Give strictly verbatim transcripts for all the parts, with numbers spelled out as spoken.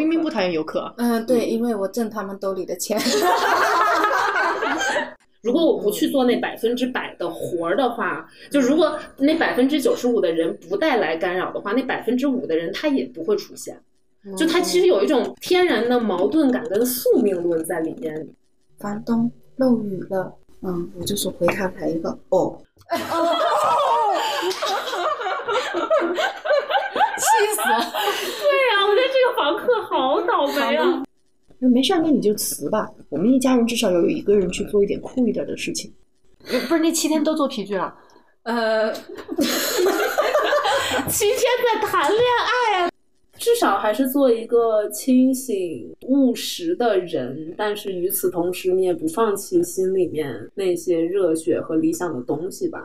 冰冰不讨厌游客。 嗯，对，因为我挣他们兜里的钱。 如果我不去做那百分之百的活儿的话，就如果那百分之九十五的人不带来干扰的话，那百分之五的人他也不会出现。就他其实有一种天然的矛盾感跟宿命论在里面。 房东漏雨了，嗯，我就说回他来一个哦。 气死了！ 对呀、啊，我觉得这个房客好倒霉啊。 没事，那你就辞吧。我们一家人至少要有一个人去做一点酷一点的事情。不是那七天都做皮具了？ 呃， 七天在谈恋爱啊，至少还是做一个清醒务实的人，但是与此同时，你也不放弃心里面那些热血和理想的东西吧。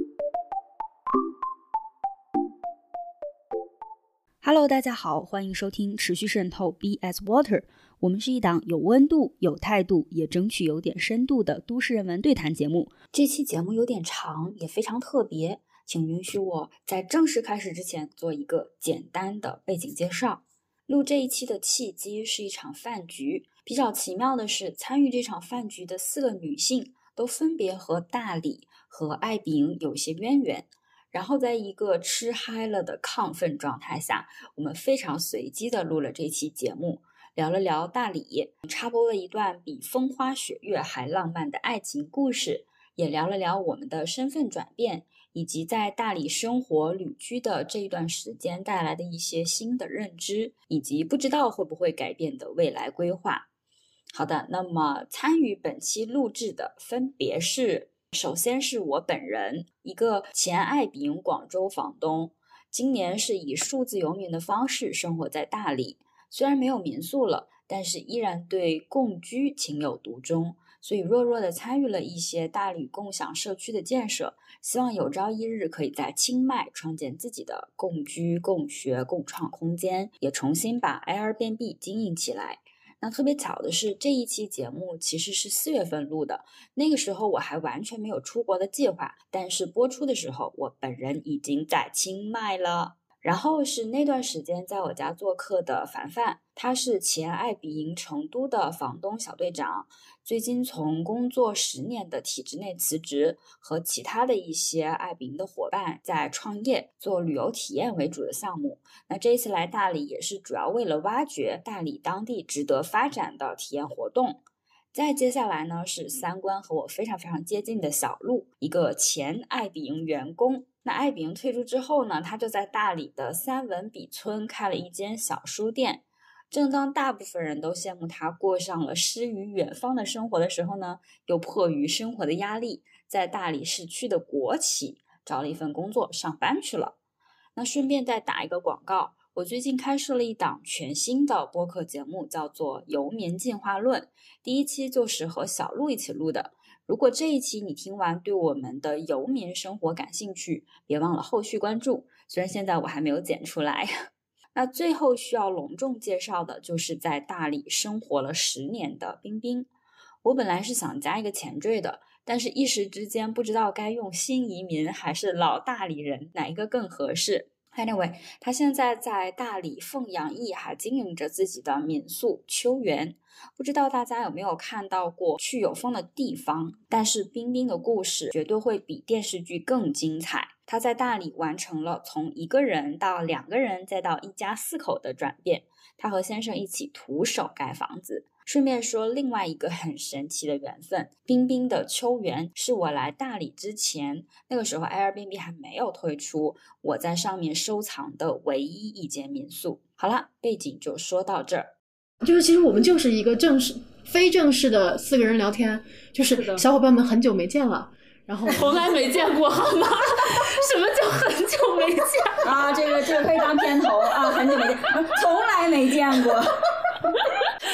Hello， 大家好，欢迎收听持续渗透 Be as Water。我们是一档有温度、有态度，也争取有点深度的都市人文对谈节目。这期节目有点长，也非常特别，请允许我在正式开始之前做一个简单的背景介绍。录这一期的契机是一场饭局，比较奇妙的是，参与这场饭局的四个女性都分别和大理和艾比营有些渊源。然后在一个吃嗨了的亢奋状态下，我们非常随机的录了这期节目，聊了聊大理，插播了一段比风花雪月还浪漫的爱情故事，也聊了聊我们的身份转变，以及在大理生活旅居的这一段时间带来的一些新的认知，以及不知道会不会改变的未来规划。好的，那么参与本期录制的分别是，首先是我本人，一个前爱比营广州房东，今年是以数字游民的方式生活在大理，虽然没有民宿了，但是依然对共居情有独钟，所以弱弱的参与了一些大理共享社区的建设，希望有朝一日可以在清迈创建自己的共居、共学、共创空间，也重新把 Airbnb 经营起来。那特别巧的是，这一期节目其实是四月份录的，那个时候我还完全没有出国的计划，但是播出的时候我本人已经在清迈了。然后是那段时间在我家做客的凡凡，他是前爱比营成都的房东小队长，最近从工作十年的体制内辞职，和其他的一些爱比营的伙伴在创业，做旅游体验为主的项目。那这一次来大理也是主要为了挖掘大理当地值得发展的体验活动。再接下来呢，是三观和我非常非常接近的小鹿，一个前爱比营员工。那爱比营退出之后呢，他就在大理的三文笔村开了一间小书店。正当大部分人都羡慕他过上了诗与远方的生活的时候呢，又迫于生活的压力，在大理市区的国企找了一份工作上班去了。那顺便再打一个广告，我最近开设了一档全新的播客节目，叫做游民进化论，第一期就是和小鹿一起录的。如果这一期你听完对我们的游民生活感兴趣，别忘了后续关注，虽然现在我还没有剪出来。那最后需要隆重介绍的就是在大理生活了十年的冰冰。我本来是想加一个前缀的，但是一时之间不知道该用新移民还是老大理人哪一个更合适。Anyway， 他现在在大理凤阳驿还经营着自己的民宿秋园，不知道大家有没有看到过去有风的地方，但是冰冰的故事绝对会比电视剧更精彩。他在大理完成了从一个人到两个人再到一家四口的转变，他和先生一起徒手盖房子。顺便说另外一个很神奇的缘分，冰冰的秋园是我来大理之前，那个时候 Airbnb 还没有推出，我在上面收藏的唯一一间民宿。好了，背景就说到这儿。 就是其实我们就是一个正式非正式的四个人聊天，就是小伙伴们很久没见了，然后从来没见过好吗？什么叫很久没见啊？这个这个可以当片头啊，很久没见，从来没见过。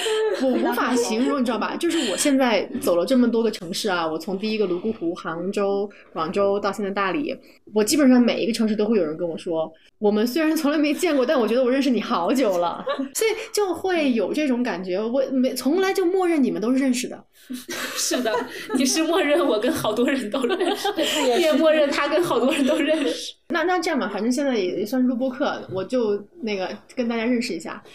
我无法形容，你知道吧？就是我现在走了这么多个城市啊，我从第一个泸沽湖、杭州、广州到现在大理，我基本上每一个城市都会有人跟我说，我们虽然从来没见过，但我觉得我认识你好久了，所以就会有这种感觉。我没从来就默认你们都是认识的。 是的，你是默认我跟好多人都认识，你也默认他跟好多人都认识。 那那这样吧，反正现在也算是录播课，我就那个跟大家认识一下。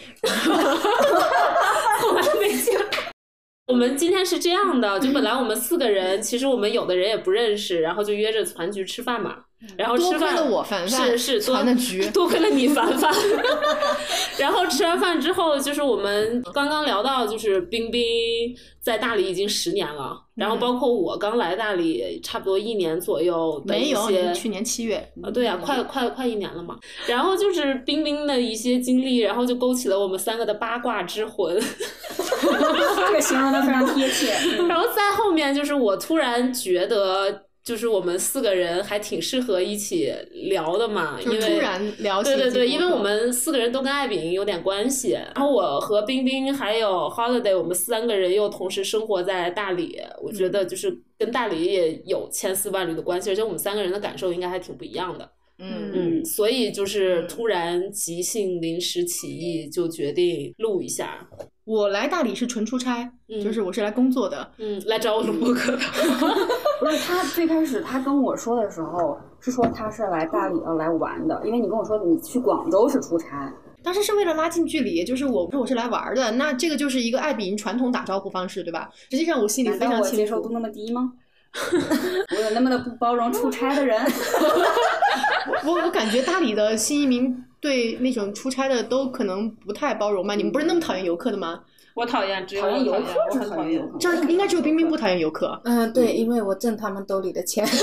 后来没讲。我们今天是这样的，就本来我们四个人，其实我们有的人也不认识，然后就约着团局吃饭嘛。然后吃饭， 多亏了我凡凡， 是是团的局， 多亏了你凡凡。然后吃完饭之后，就是我们刚刚聊到，就是冰冰在大理已经十年了，然后包括我刚来大理差不多一年左右的一些， 没有，去年七月啊，对呀、啊，快快快一年了嘛。然后就是冰冰的一些经历，然后就勾起了我们三个的八卦之魂。 这个形容的非常贴切。 然后在后面，就是我突然觉得。就是我们四个人还挺适合一起聊的嘛，因为突然聊起对对对，因为我们四个人都跟艾饼有点关系，然后我和冰冰还有 Holiday 我们三个人又同时生活在大理，我觉得就是跟大理也有千丝万缕的关系，而且我们三个人的感受应该还挺不一样的。 嗯嗯，所以就是突然即兴临时起意就决定录一下。 我来大理是纯出差，嗯、就是我是来工作的， 嗯，来找我录播客的。 不是，他最开始他跟我说的时候是说他是来大理要来玩的，因为你跟我说你去广州是出差。 当时是为了拉近距离，就是我说我是来玩的，那这个就是一个爱比人传统打招呼方式，对吧？实际上我心里非常清楚。 难道我接受度那么低吗？我有那么的不包容出差的人？ 我我感觉大理的新移民对那种出差的都可能不太包容吧？你们不是那么讨厌游客的吗？ 我讨厌，只有讨厌游客， 我很讨厌。 这应该只有冰冰不讨厌游客。 嗯，对，因为我挣他们兜里的钱。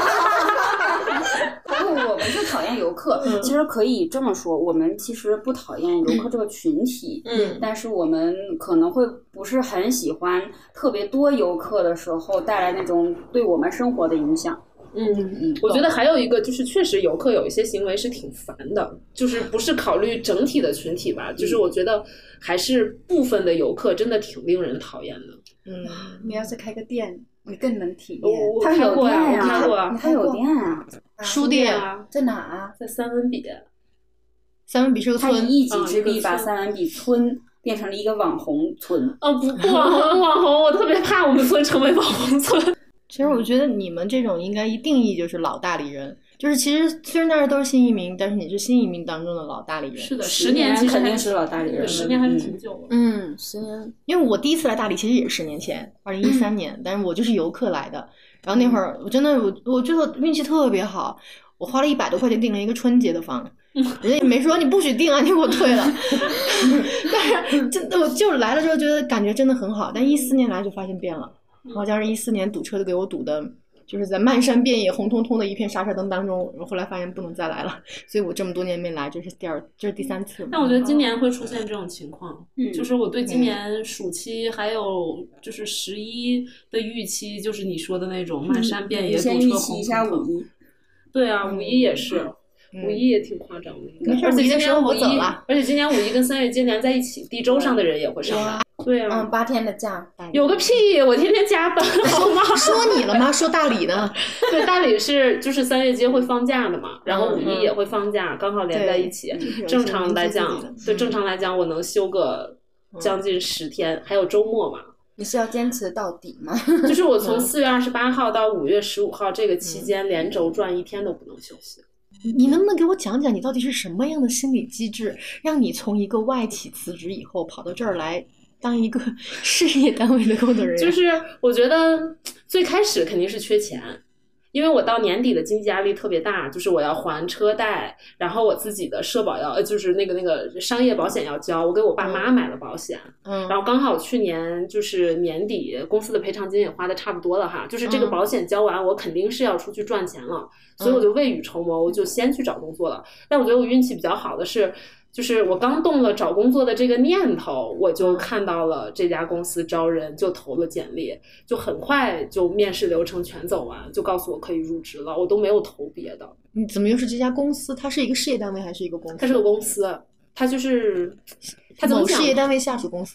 不，我不是讨厌游客，嗯、其实可以这么说，我们其实不讨厌游客这个群体， 嗯， 但是我们可能会不是很喜欢特别多游客的时候带来那种对我们生活的影响。 嗯，我觉得还有一个就是，确实游客有一些行为是挺烦的，就是不是考虑整体的群体吧，就是我觉得还是部分的游客真的挺令人讨厌的。 嗯，你要是开个店，你更能体验。 我他有店呀、 啊， 啊，他有店啊， 书店啊， 在哪啊？ 在三文笔。 三文笔是个村， 他以一己之力把三文笔村变成了一个网红村。 哦，不不网红网红，我特别怕我们村成为网红村。 其实我觉得你们这种应该一定义就是老大理人，就是其实虽然大家都是新移民，但是你是新移民当中的老大理人。 是的， 十年肯定是老大理人， 十年还是挺久了。 嗯， 十年。 因为我第一次来大理其实也是十年前，二零一三年、嗯，但是我就是游客来的。然后那会儿我真的我我觉得运气特别好，我花了一百多块钱订了一个春节的房，人家也没说你不许订啊，你给我退了。但是真的我就来了之后觉得感觉真的很好，但一四年来就发现变了。好像是一四年堵车都给我堵的，就是在漫山遍野红彤彤的一片刹车灯当中，后来发现不能再来了，所以我这么多年没来，这是第二，这是第三次。 但我觉得今年会出现这种情况， 嗯、 就是我对今年暑期还有就是十一的预期，就是你说的那种漫山遍野堵车红彤彤。 一下五一， 对啊，五一也是。 嗯、 五一也挺夸张的， 没事，而且今年五一， 而且今年五一跟三月接连在一起，地州上的人也会上班。对啊， 嗯，八天的假， 有个屁！我天天加班，好吗？ 说你了吗？说大理呢？ 对，大理是就是三月街会放假的嘛，然后五一也会放假，刚好连在一起。正常来讲，对正常来讲，我能休个将近十天，还有周末嘛。 你是要坚持到底吗？ 就是我从四月二十八号到五月十五号这个期间，连轴转一天都不能休息。 你能不能给我讲讲，你到底是什么样的心理机制，让你从一个外企辞职以后，跑到这儿来当一个事业单位的工作人员？ 就是我觉得最开始肯定是缺钱，因为我到年底的经济压力特别大，就是我要还车贷，然后我自己的社保要，呃，就是那个那个商业保险要交，我给我爸妈买了保险， 嗯， 然后刚好去年就是年底公司的赔偿金也花的差不多了哈，就是这个保险交完，我肯定是要出去赚钱了，嗯、所以我就未雨绸缪，我就先去找工作了。但我觉得我运气比较好的是。就是我刚动了找工作的这个念头，我就看到了这家公司招人，就投了简历，就很快就面试流程全走完，就告诉我可以入职了，我都没有投别的。 你怎么又是这家公司？它是一个事业单位还是一个公司？ 它是个公司，它就是它怎么讲？某事业单位下属公司。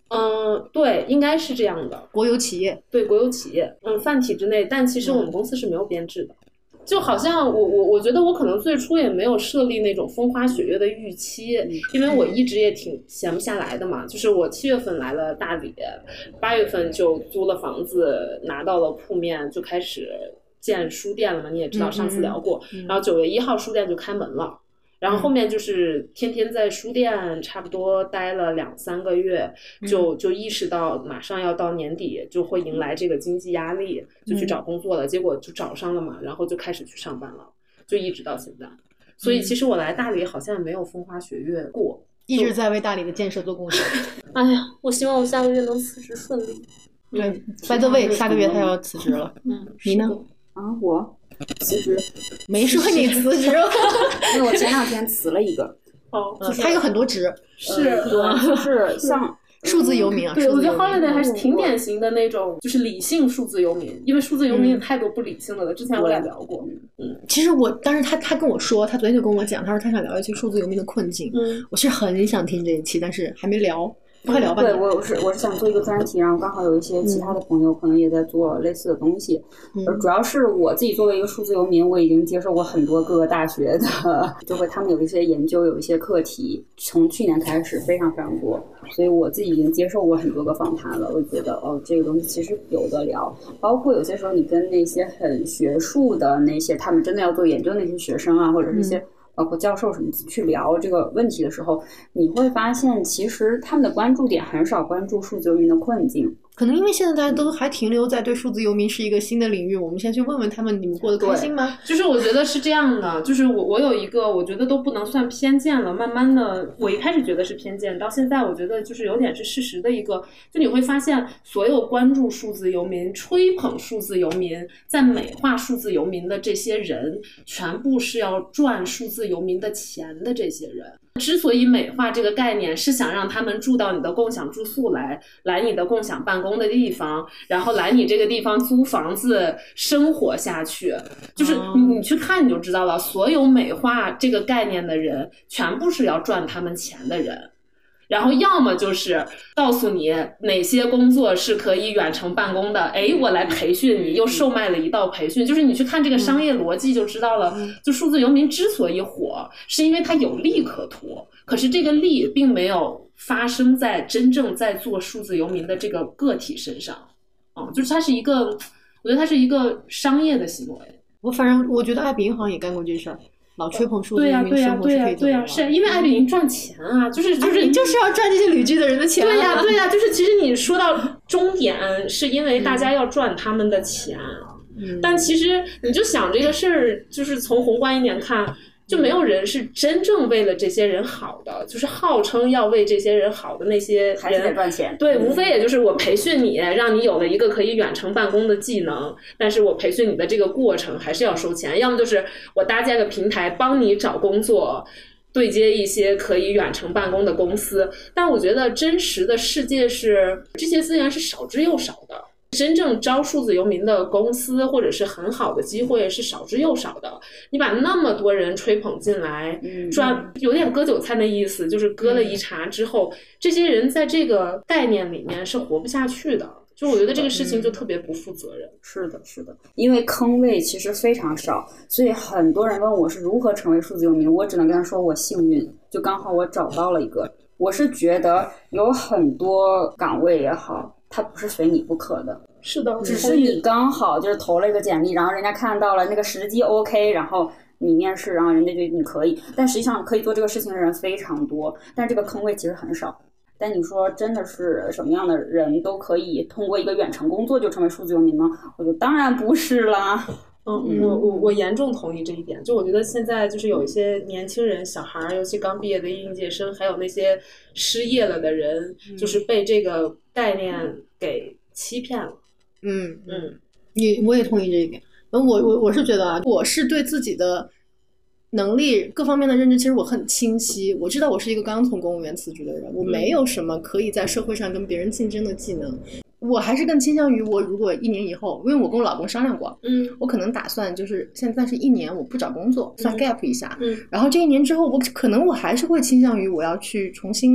嗯，对，应该是这样的。 国有企业， 对，国有企业，嗯，泛体制内，但其实我们公司是没有编制的。嗯、就好像我我我觉得我可能最初也没有设立那种风花雪月的预期，嗯、因为我一直也挺闲不下来的嘛。就是我七月份来了大理，八月份就租了房子，拿到了铺面，就开始建书店了嘛。你也知道，上次聊过。嗯嗯、然后九月一号书店就开门了。然后后面就是天天在书店差不多待了两三个月，就就意识到马上要到年底就会迎来这个经济压力，就去找工作了，结果就找上了嘛，然后就开始去上班了，就一直到现在。所以其实我来大理好像没有风花雪月过， 一直在为大理的建设做贡献。 哎呀，我希望我下个月能辞职顺利。 对 ，by the way， 下个月他要辞职了。 嗯， 你呢？ 啊，我辞职， 没说你辞职， 因为我前两天辞了一个。 哦， 就是他有很多职， 是， 对，就是像数字游民啊。 对，我觉得 Holiday 还是挺典型的那种，就是理性数字游民，因为数字游民有太多不理性的了。之前我也聊过。 嗯，其实我当时他他跟我说，他昨天就跟我讲，他说他想聊一期数字游民的困境。嗯，我是很想听这一期，但是还没聊。快聊吧。 对，我是我是想做一个专题，然后刚好有一些其他的朋友可能也在做类似的东西。嗯，主要是我自己作为一个数字游民，我已经接受过很多各个大学的，就会他们有一些研究，有一些课题，从去年开始非常非常多，所以我自己已经接受过很多个访谈了。我觉得哦，这个东西其实有的聊，包括有些时候你跟那些很学术的那些，他们真的要做研究的那些学生啊，或者是一些。嗯包括教授什么去聊这个问题的时候，你会发现其实他们的关注点很少关注数字游民的困境。 可能因为现在大家都还停留在对数字游民是一个新的领域，我们先去问问他们，你们过得开心吗？ 就是我觉得是这样的，就是我我有一个我觉得都不能算偏见了，慢慢的我一开始觉得是偏见，到现在我觉得就是有点是事实的一个，就你会发现所有关注数字游民、吹捧数字游民、在美化数字游民的这些人，全部是要赚数字游民的钱的这些人。之所以美化这个概念，是想让他们住到你的共享住宿来，来你的共享办公的地方，然后来你这个地方租房子生活下去。就是你你去看你就知道了，所有美化这个概念的人，全部是要赚他们钱的人。然后要么就是告诉你哪些工作是可以远程办公的，哎，我来培训你，又售卖了一道培训。就是你去看这个商业逻辑就知道了，就数字游民之所以火，是因为它有利可图，可是这个利并没有发生在真正在做数字游民的这个个体身上。嗯，就是它是一个，我觉得它是一一商业的行为。 我反正我觉得爱彼迎好像也干过这事儿。老吹捧数字游民生活是可以对呀、啊啊啊啊、是因为爱彼迎赚钱啊，就是就是就是要赚这些旅居的人的钱、啊。 对呀、啊、对呀、啊，就是其实你说到终点，是因为大家要赚他们的钱，嗯、但其实你就想这个事儿，就是从宏观一点看。就没有人是真正为了这些人好的，就是号称要为这些人好的那些人还是得赚钱。 对，无非也就是我培训你，让你有了一个可以远程办公的技能，但是我培训你的这个过程还是要收钱，要么就是我搭建个平台帮你找工作，对接一些可以远程办公的公司。但我觉得真实的世界是这些资源是少之又少的。真正招数字游民的公司或者是很好的机会是少之又少的，你把那么多人吹捧进来，赚有点割韭菜的意思，就是割了一茬之后，这些人在这个概念里面是活不下去的。就我觉得这个事情就特别不负责任。 是的，是的，因为坑位其实非常少，所以很多人问我是如何成为数字游民，我只能跟他说我幸运，就刚好我找到了一个。我是觉得有很多岗位也好，它不是非你不可的， 是的， 只是你刚好就是投了一个简历，然后人家看到了那个时机 OK， 然后你面试，然后人家觉得你可以，但实际上可以做这个事情的人非常多，但这个坑位其实很少。但你说真的是什么样的人都可以通过一个远程工作就成为数字游民吗？我觉得当然不是啦。 嗯，我我我严重同意这一点。就我觉得现在就是有一些年轻人、小孩，尤其刚毕业的应届生，还有那些失业了的人，嗯、就是被这个概念给欺骗了。 嗯嗯，你我也同意这一点。我我我是觉得啊，我是对自己的能力各方面的认知，其实我很清晰。我知道我是一个刚从公务员辞职的人，我没有什么可以在社会上跟别人竞争的技能。我还是更倾向于我如果一年以后，因为我跟我老公商量过，嗯，我可能打算就是现在是一年我不找工作，算 gap 一下，嗯，然后这一年之后我可能我还是会倾向于我要去重新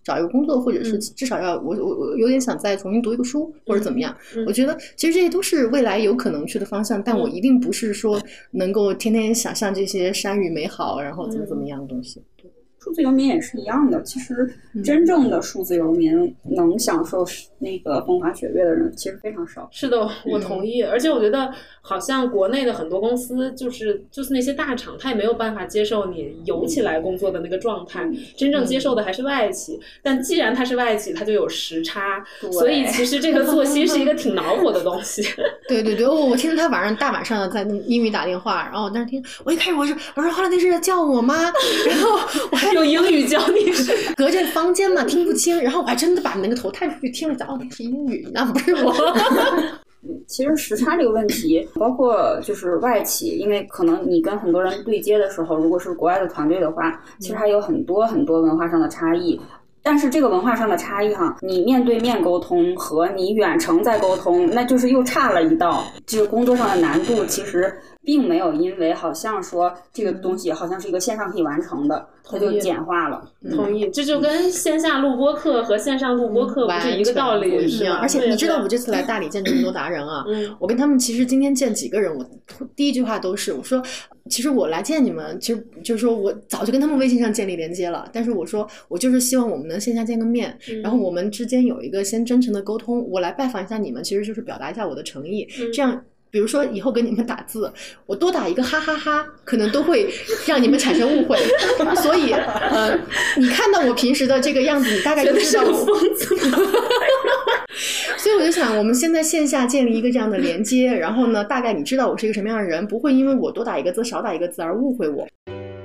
找一个工作，或者是至少要我我我有点想再重新读一个书或者怎么样。 嗯、 我觉得其实这些都是未来有可能去的方向，但我一定不是说能够天天想象这些山雨美好，然后怎么怎么样的东西。 对。数字游民也是一样的，其实真正的数字游民能享受那个风花雪月的人其实非常少。 是的，我同意。嗯、而且我觉得好像国内的很多公司就是就是那些大厂，他也没有办法接受你游起来工作的那个状态，嗯、真正接受的还是外企。嗯、但既然它是外企，它就有时差，所以其实这个作息是一个挺恼火的东西。 对对对，我我听着他晚上大晚上的在英语打电话，然后我当时听，我一开始我说我说后来那是在叫我吗？然后我还用英语教你， 隔着房间嘛听不清，然后我还真的把那个头探出去听了一下，哦，那是英语，那不是我。 其实时差这个问题，包括就是外企，因为可能你跟很多人对接的时候，如果是国外的团队的话，其实还有很多很多文化上的差异。但是这个文化上的差异哈，你面对面沟通和你远程在沟通，那就是又差了一道。这个工作上的难度其实并没有因为好像说这个东西好像是一个线上可以完成的，它就简化了。 同意，这就跟线下录播课和线上录播课不是一个道理， 是吗？而且你知道我这次来大理见这么多达人啊，嗯、我跟他们其实今天见几个人，我第一句话都是我说，其实我来见你们，其实就是说我早就跟他们微信上建立连接了，但是我说我就是希望我们能线下见个面，嗯、然后我们之间有一个先真诚的沟通，我来拜访一下你们，其实就是表达一下我的诚意，嗯、这样。比如说以后跟你们打字，我多打一个哈哈哈，可能都会让你们产生误会。所以，呃，你看到我平时的这个样子，你大概就知道我疯子。 所以我就想，我们现在线下建立一个这样的连接，然后呢，大概你知道我是一个什么样的人，不会因为我多打一个字少打一个字而误会我。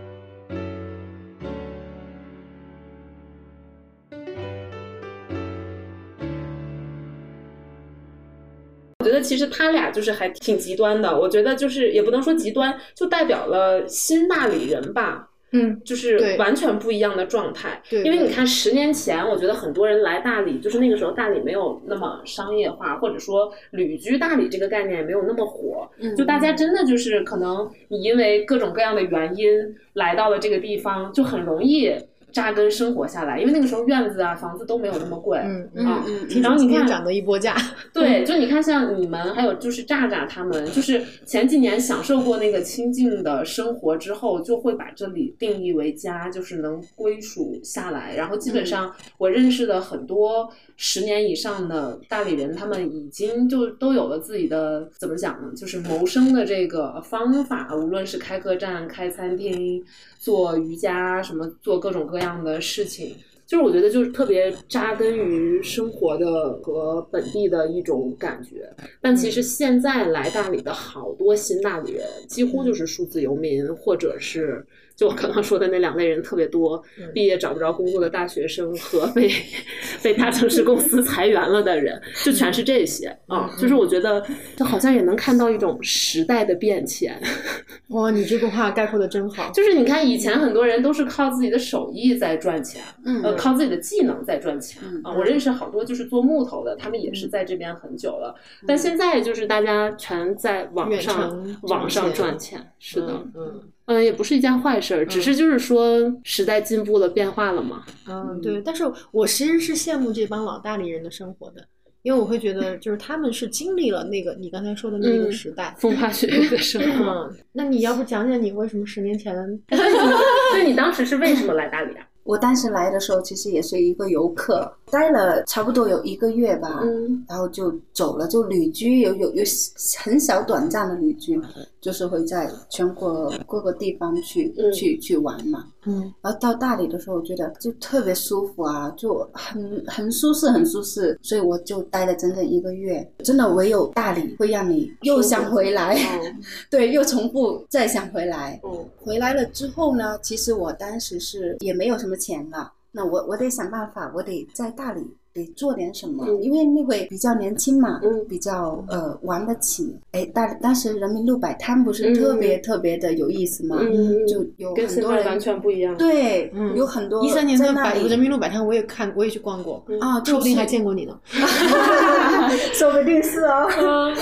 我觉得其实他俩就是还挺极端的，我觉得就是也不能说极端，就代表了新大理人吧。 嗯， 就是完全不一样的状态。 对， 因为你看十年前我觉得很多人来大理，就是那个时候大理没有那么商业化，或者说旅居大理这个概念没有那么火， 嗯、 就大家真的就是可能你因为各种各样的原因来到了这个地方，就很容易扎根生活下来，因为那个时候院子啊房子都没有那么贵。 嗯啊嗯嗯、然后你看涨的一波价。 对，就你看像你们还有就是炸炸他们，就是前几年享受过那个清静的生活之后，就会把这里定义为家，就是能归属下来。然后基本上我认识的很多十年以上的大理人，他们已经就都有了自己的怎么讲呢，就是谋生的这个方法，无论是开客栈、开餐厅、做瑜伽什么，做各种各样的事情。就是我觉得就是特别扎根于生活的和本地的一种感觉，但其实现在来大理的好多新大理人几乎就是数字游民，或者是就我刚刚说的那两类人特别多，毕业找不着工作的大学生和被被大城市公司裁员了的人，就全是这些啊、嗯。就是我觉得就好像也能看到一种时代的变迁。 哇，你这个话概括的真好。 就是你看以前很多人都是靠自己的手艺在赚钱， 嗯， 呃，靠自己的技能在赚钱、嗯、啊。我认识好多就是做木头的，他们也是在这边很久了，嗯、但现在就是大家全在网上网上赚钱。是的， 嗯嗯。 嗯，也不是一件坏事，只是就是说时代进步了，变化了嘛。 嗯，对。但是我其实是羡慕这帮老大理人的生活的，因为我会觉得就是他们是经历了那个你刚才说的那个时代， 嗯、风花雪月的生活、 嗯。那你要不讲讲你为什么十年前？ 对，你当时是为什么来大理啊？ 我当时来的时候其实也是一个游客，待了差不多有一个月吧， 嗯， 然后就走了，就旅居，有有有很小短暂的旅居，就是会在全国各个地方去、嗯、去去玩嘛， 嗯， 然后到大理的时候，我觉得就特别舒服啊，就很很舒适，很舒适，所以我就待了整整一个月。真的，唯有大理会让你又想回来， 嗯、 对，又重复再想回来。 嗯， 回来了之后呢，其实我当时是也没有什么钱了，那我我得想办法，我得在大理得做点什么、嗯、因为那会比较年轻嘛、 嗯、 比较呃玩得起。哎，大当时人民路摆摊不是特别、嗯、特别的有意思嘛、 嗯、 就有很多人跟现在完全不一样。 对、 嗯、 有很多一三年的摆人民路摆摊我也看，我也去逛过、 嗯、啊， 说不定还见过你呢。 说不定是哦。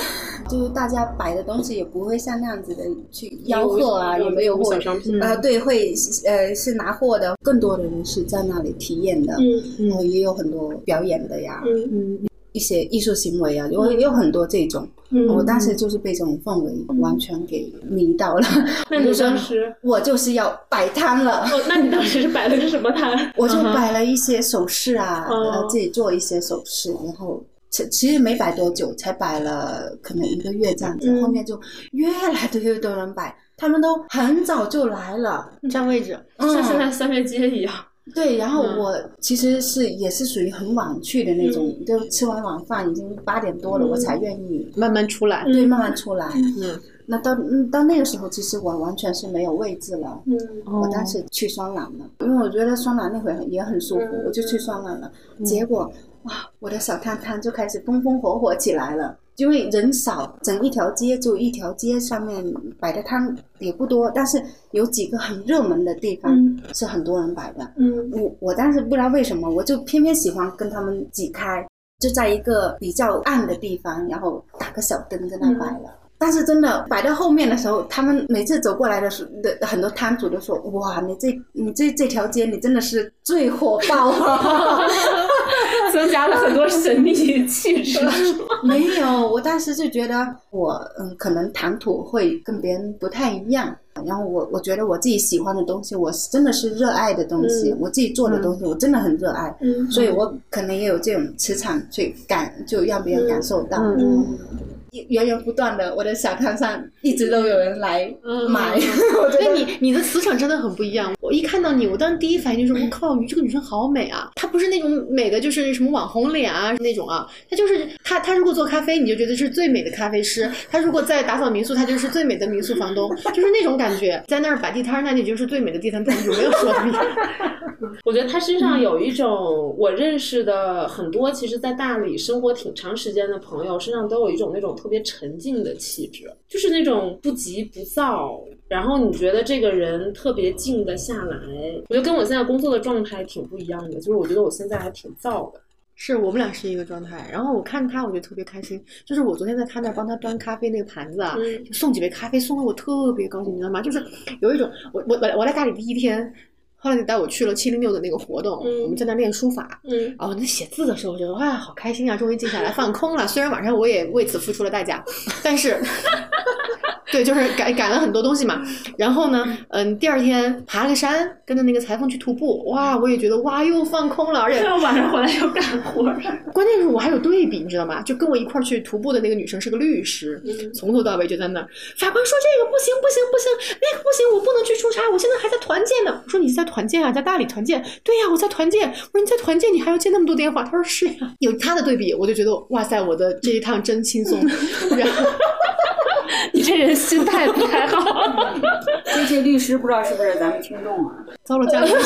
就是大家摆的东西也不会像那样子的去吆喝啊，也没有小商品呃对，会呃是拿货的，更多的人是在那里体验的， 嗯， 然后也有很多表演的呀， 嗯嗯，一些艺术行为啊，有有很多这种。 嗯， 我当时就是被这种氛围完全给迷到了。 那你当时我就是要摆摊了。 哦，那你当时是摆的是什么摊？ 我就摆了一些首饰啊， 嗯、 呃，自己做一些首饰，然后其其实没摆多久，才摆了可能一个月这样子，嗯、后面就越来越多人摆，他们都很早就来了， 占位置， 嗯、像现在三月街一样。 对，然后我其实是也是属于很晚去的那种，嗯、就吃完晚饭已经八点多了，嗯、我才愿意慢慢出来。 对，慢慢出来。 嗯， 那到嗯到那个时候，其实我完全是没有位置了。 嗯， 我当时去双廊了，因为我觉得双廊那会也很舒服，嗯、我就去双廊了。嗯、结果哇，我的小摊摊就开始风风火火起来了。因为人少，整一条街就一条街上面摆的摊也不多，但是有几个很热门的地方是很多人摆的。 嗯， 我我当时不知道为什么，我就偏偏喜欢跟他们挤开，就在一个比较暗的地方，然后打个小灯在那摆了。嗯，但是真的摆到后面的时候，他们每次走过来的时候，的很多摊主都说：“哇，你这你这这条街你真的是最火爆了。” 增加了很多神秘气质。 没有，我当时就觉得我嗯，可能谈吐会跟别人不太一样。然后我我觉得我自己喜欢的东西，我真的是热爱的东西，嗯、我自己做的东西，我真的很热爱，嗯、所以我可能也有这种磁场去感，就让别人感受到。嗯嗯源源不断的，我的小摊上一直都有人来买。 那、嗯、你你的磁场真的很不一样。我一看到你，我当时第一反应就是，我靠，你这个女生好美啊！她不是那种美的，就是什么网红脸啊那种啊，她就是她她如果做咖啡，你就觉得是最美的咖啡师；她如果在打扫民宿，她就是最美的民宿房东，就是那种感觉。在那儿摆地摊，那你就是最美的地摊摊主，没有说的。 我觉得她身上有一种我认识的很多，其实在大理生活挺长时间的朋友身上都有一种那种特别沉静的气质，就是那种不急不躁，然后你觉得这个人特别静得下来。我觉得跟我现在工作的状态挺不一样的，就是我觉得我现在还挺躁的。 是我们俩是一个状态，然后我看他我就特别开心，就是我昨天在他那帮他端咖啡那个盘子啊，嗯、就送几杯咖啡，送得我特别高兴，你知道吗？就是有一种我我我我来大理第一天。后来你带我去了七零六的那个活动，嗯、我们在那练书法，嗯，然后那写字的时候，我觉得哇，好开心啊，终于静下来放空了。虽然晚上我也为此付出了代价，但是，对，就是改改了很多东西嘛。然后呢，嗯，第二天爬了个山，跟着那个裁缝去徒步，哇，我也觉得哇，又放空了，而且晚上回来又干活。 关键是我还有对比，你知道吗？就跟我一块去徒步的那个女生是个律师，嗯、从头到尾就在那儿。法官说这个不行不行不行，那个不行，我不能去出差，我现在还在团建呢。我说你在团建啊，在大理团建？对呀、啊，我在团建。我说你在团建，你还要接那么多电话？他说是呀、啊。有他的对比，我就觉得哇塞，我的这一趟真轻松。然后你这人心态不太好。 这些律师不知道是不是咱们听众啊？ 糟了，家里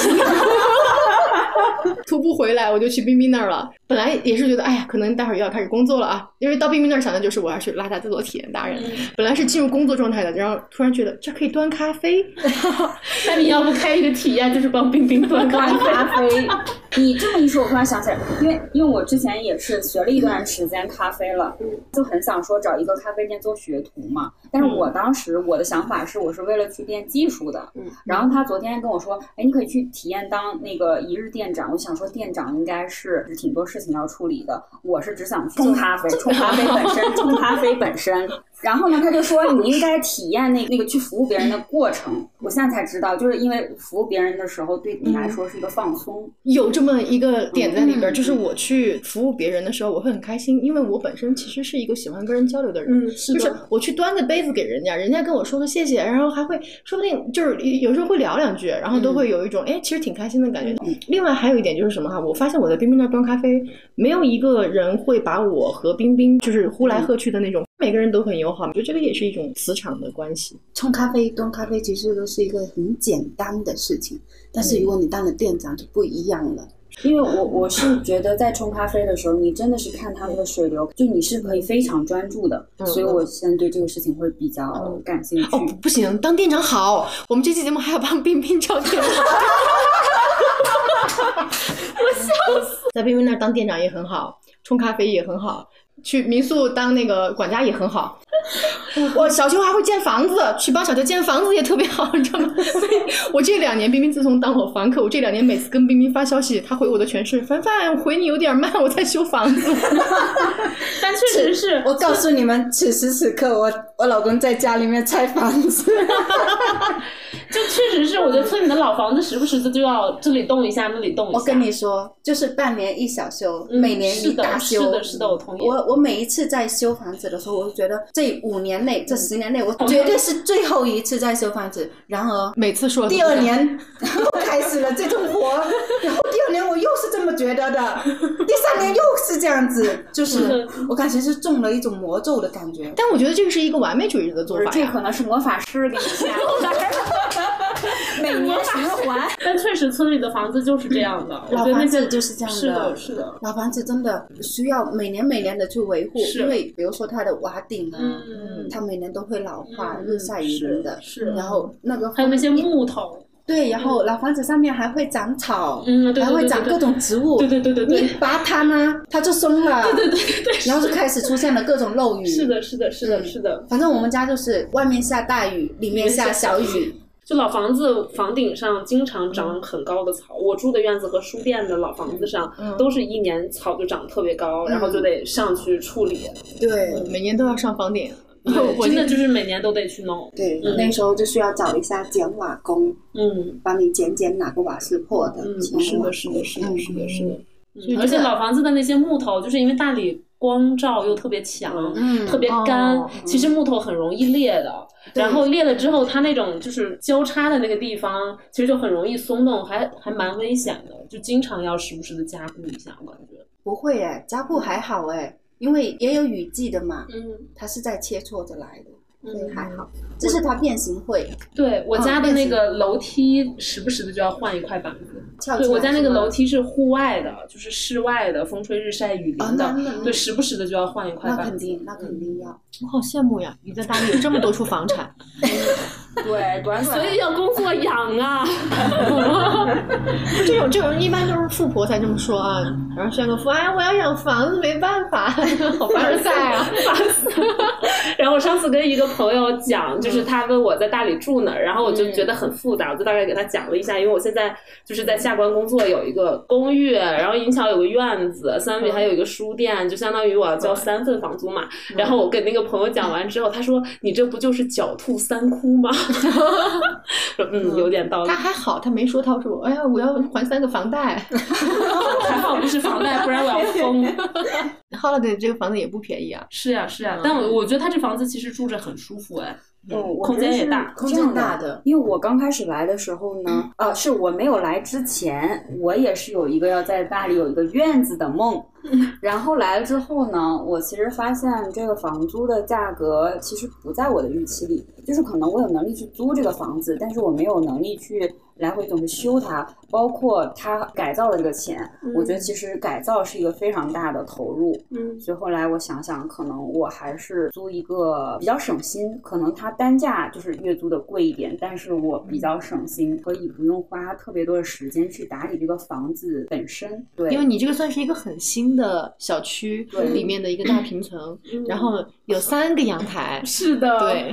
徒步回来我就去冰冰那儿了。本来也是觉得哎呀，可能待会儿又要开始工作了啊，因为到冰冰那儿想的就是我要去拉萨自我体验达人。本来是进入工作状态的，然后突然觉得这可以端咖啡。 那你要不开一个体验，就是帮冰冰端咖啡。 你这么一说，我突然想起来，因为因为我之前也是学了一段时间咖啡了，就很想说找一个咖啡店做学徒嘛。但是我当时我的想法是，我是为了去练技术的。然后他昨天跟我说，哎，你可以去体验当那个一日店长。我想说，店长应该是挺多事情要处理的，我是只想去冲咖啡，冲咖啡本身，冲咖啡本身。然后呢，他就说你应该体验那那个去服务别人的过程。我现在才知道，就是因为服务别人的时候对你来说是一个放松。 有这么一个点在里边，嗯、就是我去服务别人的时候，我会很开心，因为我本身其实是一个喜欢跟人交流的人。嗯，是的。就是我去端个杯子给人家，人家跟我说个谢谢，然后还会说不定就是有时候会聊两句，然后都会有一种哎、嗯，其实挺开心的感觉。嗯、另外还有一点就是什么哈，我发现我在冰冰那端咖啡，没有一个人会把我和冰冰就是呼来喝去的那种。每个人都很友好，我觉得这个也是一种磁场的关系。 冲咖啡、端咖啡其实都是一个很简单的事情，但是如果你当了店长就不一样了。 因为我我是觉得在冲咖啡的时候，你真的是看它那个水流，就你是可以非常专注的，嗯、所以我现在对这个事情会比较感兴趣。 哦，不行，当店长好，我们这期节目还要帮冰冰找店长。我笑死！在冰冰那儿当店长也很好，冲咖啡也很好。 去民宿当那个管家也很好。我小秋还会建房子，去帮小秋建房子也特别好，你知道吗？所以我这两年冰冰自从当我房客，我这两年每次跟冰冰发消息，他回我的全是凡凡，我回你有点慢，我在修房子。 但确实是， 我告诉你们，此时此刻我我老公在家里面拆房子。 就确实是，我觉得村里的老房子时不时的就要这里动一下，那里动一下。 我跟你说，就是半年一小修， 嗯、 每年一大修。 是的，是的，我同意。 我我每一次在修房子的时候，我就觉得这五年内、这十年内，我绝对是最后一次在修房子。然而每次说第二年又开始了这种活，然后第二年我又是这么觉得的，第三年又是这样子，就是我感觉是中了一种魔咒的感觉。 但我觉得这个是一个完美主义者的做法呀， 这可能是魔法师给你下每年循环。 但确实村里的房子就是这样的， 老房子就是这样的， 是的，是的。 老房子真的需要每年每年的去维护，因为比如说它的瓦顶啊， 嗯， 它每年都会老化、嗯、日晒雨淋的， 是。 然后那个还有那些木头。 对，然后老房子上面还会长草， 嗯，对对对对， 还会长各种植物， 对对对对对， 你拔它呢，它就松了， 对对对对， 然后就开始出现了各种漏雨。 是的，是的，是的，是的。 反正我们家就是外面下大雨，里面下小雨。 就老房子房顶上经常长很高的草，嗯、我住的院子和书店的老房子上、嗯、都是一年草就长特别高，嗯、然后就得上去处理。 对、 嗯，每年都要上房顶。 我真的就是每年都得去弄。 对、嗯，那时候就需要找一下剪瓦工，嗯，帮你剪剪哪个瓦是破的。 嗯，是的，是的，是的，是的，是的。 嗯、 而且老房子的那些木头，就是因为大理光照又特别强，嗯，特别干、哦，其实木头很容易裂的。然后裂了之后，它那种就是交叉的那个地方，其实就很容易松动，还还蛮危险的，就经常要时不时的加固一下，我感觉。 不会哎，加固还好哎。因为也有雨季的嘛， 嗯， 它是在切磋着来的，所以还好。这是它变形会。 对，我家的那个楼梯时不时的就要换一块板子。对，我家那个楼梯是户外的，就是室外的，风吹日晒雨淋的，哦、对，时不时的就要换一块板子。 那肯定，那肯定要。 我好羡慕呀！你在大理有这么多处房产。 对，短短所以要工作养啊。 这种这种一般都是富婆才这么说啊，然后炫个富，哎，我要养房子，没办法，好凡尔赛啊， 烦死了。然后我上次跟一个朋友讲，就是他问我在大理住哪儿，然后我就觉得很复杂，我就大概给他讲了一下，因为我现在就是在下关工作，有一个公寓，然后银桥有个院子，三里还有一个书店，就相当于我要交三份房租嘛。然后我跟那个朋友讲完之后，他说：“你这不就是狡兔三窟吗？”说嗯，有点道理。 他还好，他没说他说，哎呀，我要还三个房贷。 还好不是房贷，不然我要疯。 Holiday 这个房子也不便宜啊。 是呀、啊、是呀、啊嗯，但我我觉得他这房子其实住着很舒服哎。 嗯， 空间也大， 空间大的。 因为我刚开始来的时候呢，嗯、呃，是我没有来之前，我也是有一个要在大理有一个院子的梦。然后来了之后呢，我其实发现这个房租的价格其实不在我的预期里，就是可能我有能力去租这个房子，但是我没有能力去来回总是修它，包括它改造的这个钱、嗯，我觉得其实改造是一个非常大的投入。嗯，所以后来我想想，可能我还是租一个比较省心，可能它单价就是月租的贵一点，但是我比较省心，可以不用花特别多的时间去打理这个房子本身。对， 因为你这个算是一个很新的小区里面的一个大平层，然后有三个阳台。 是的， 对。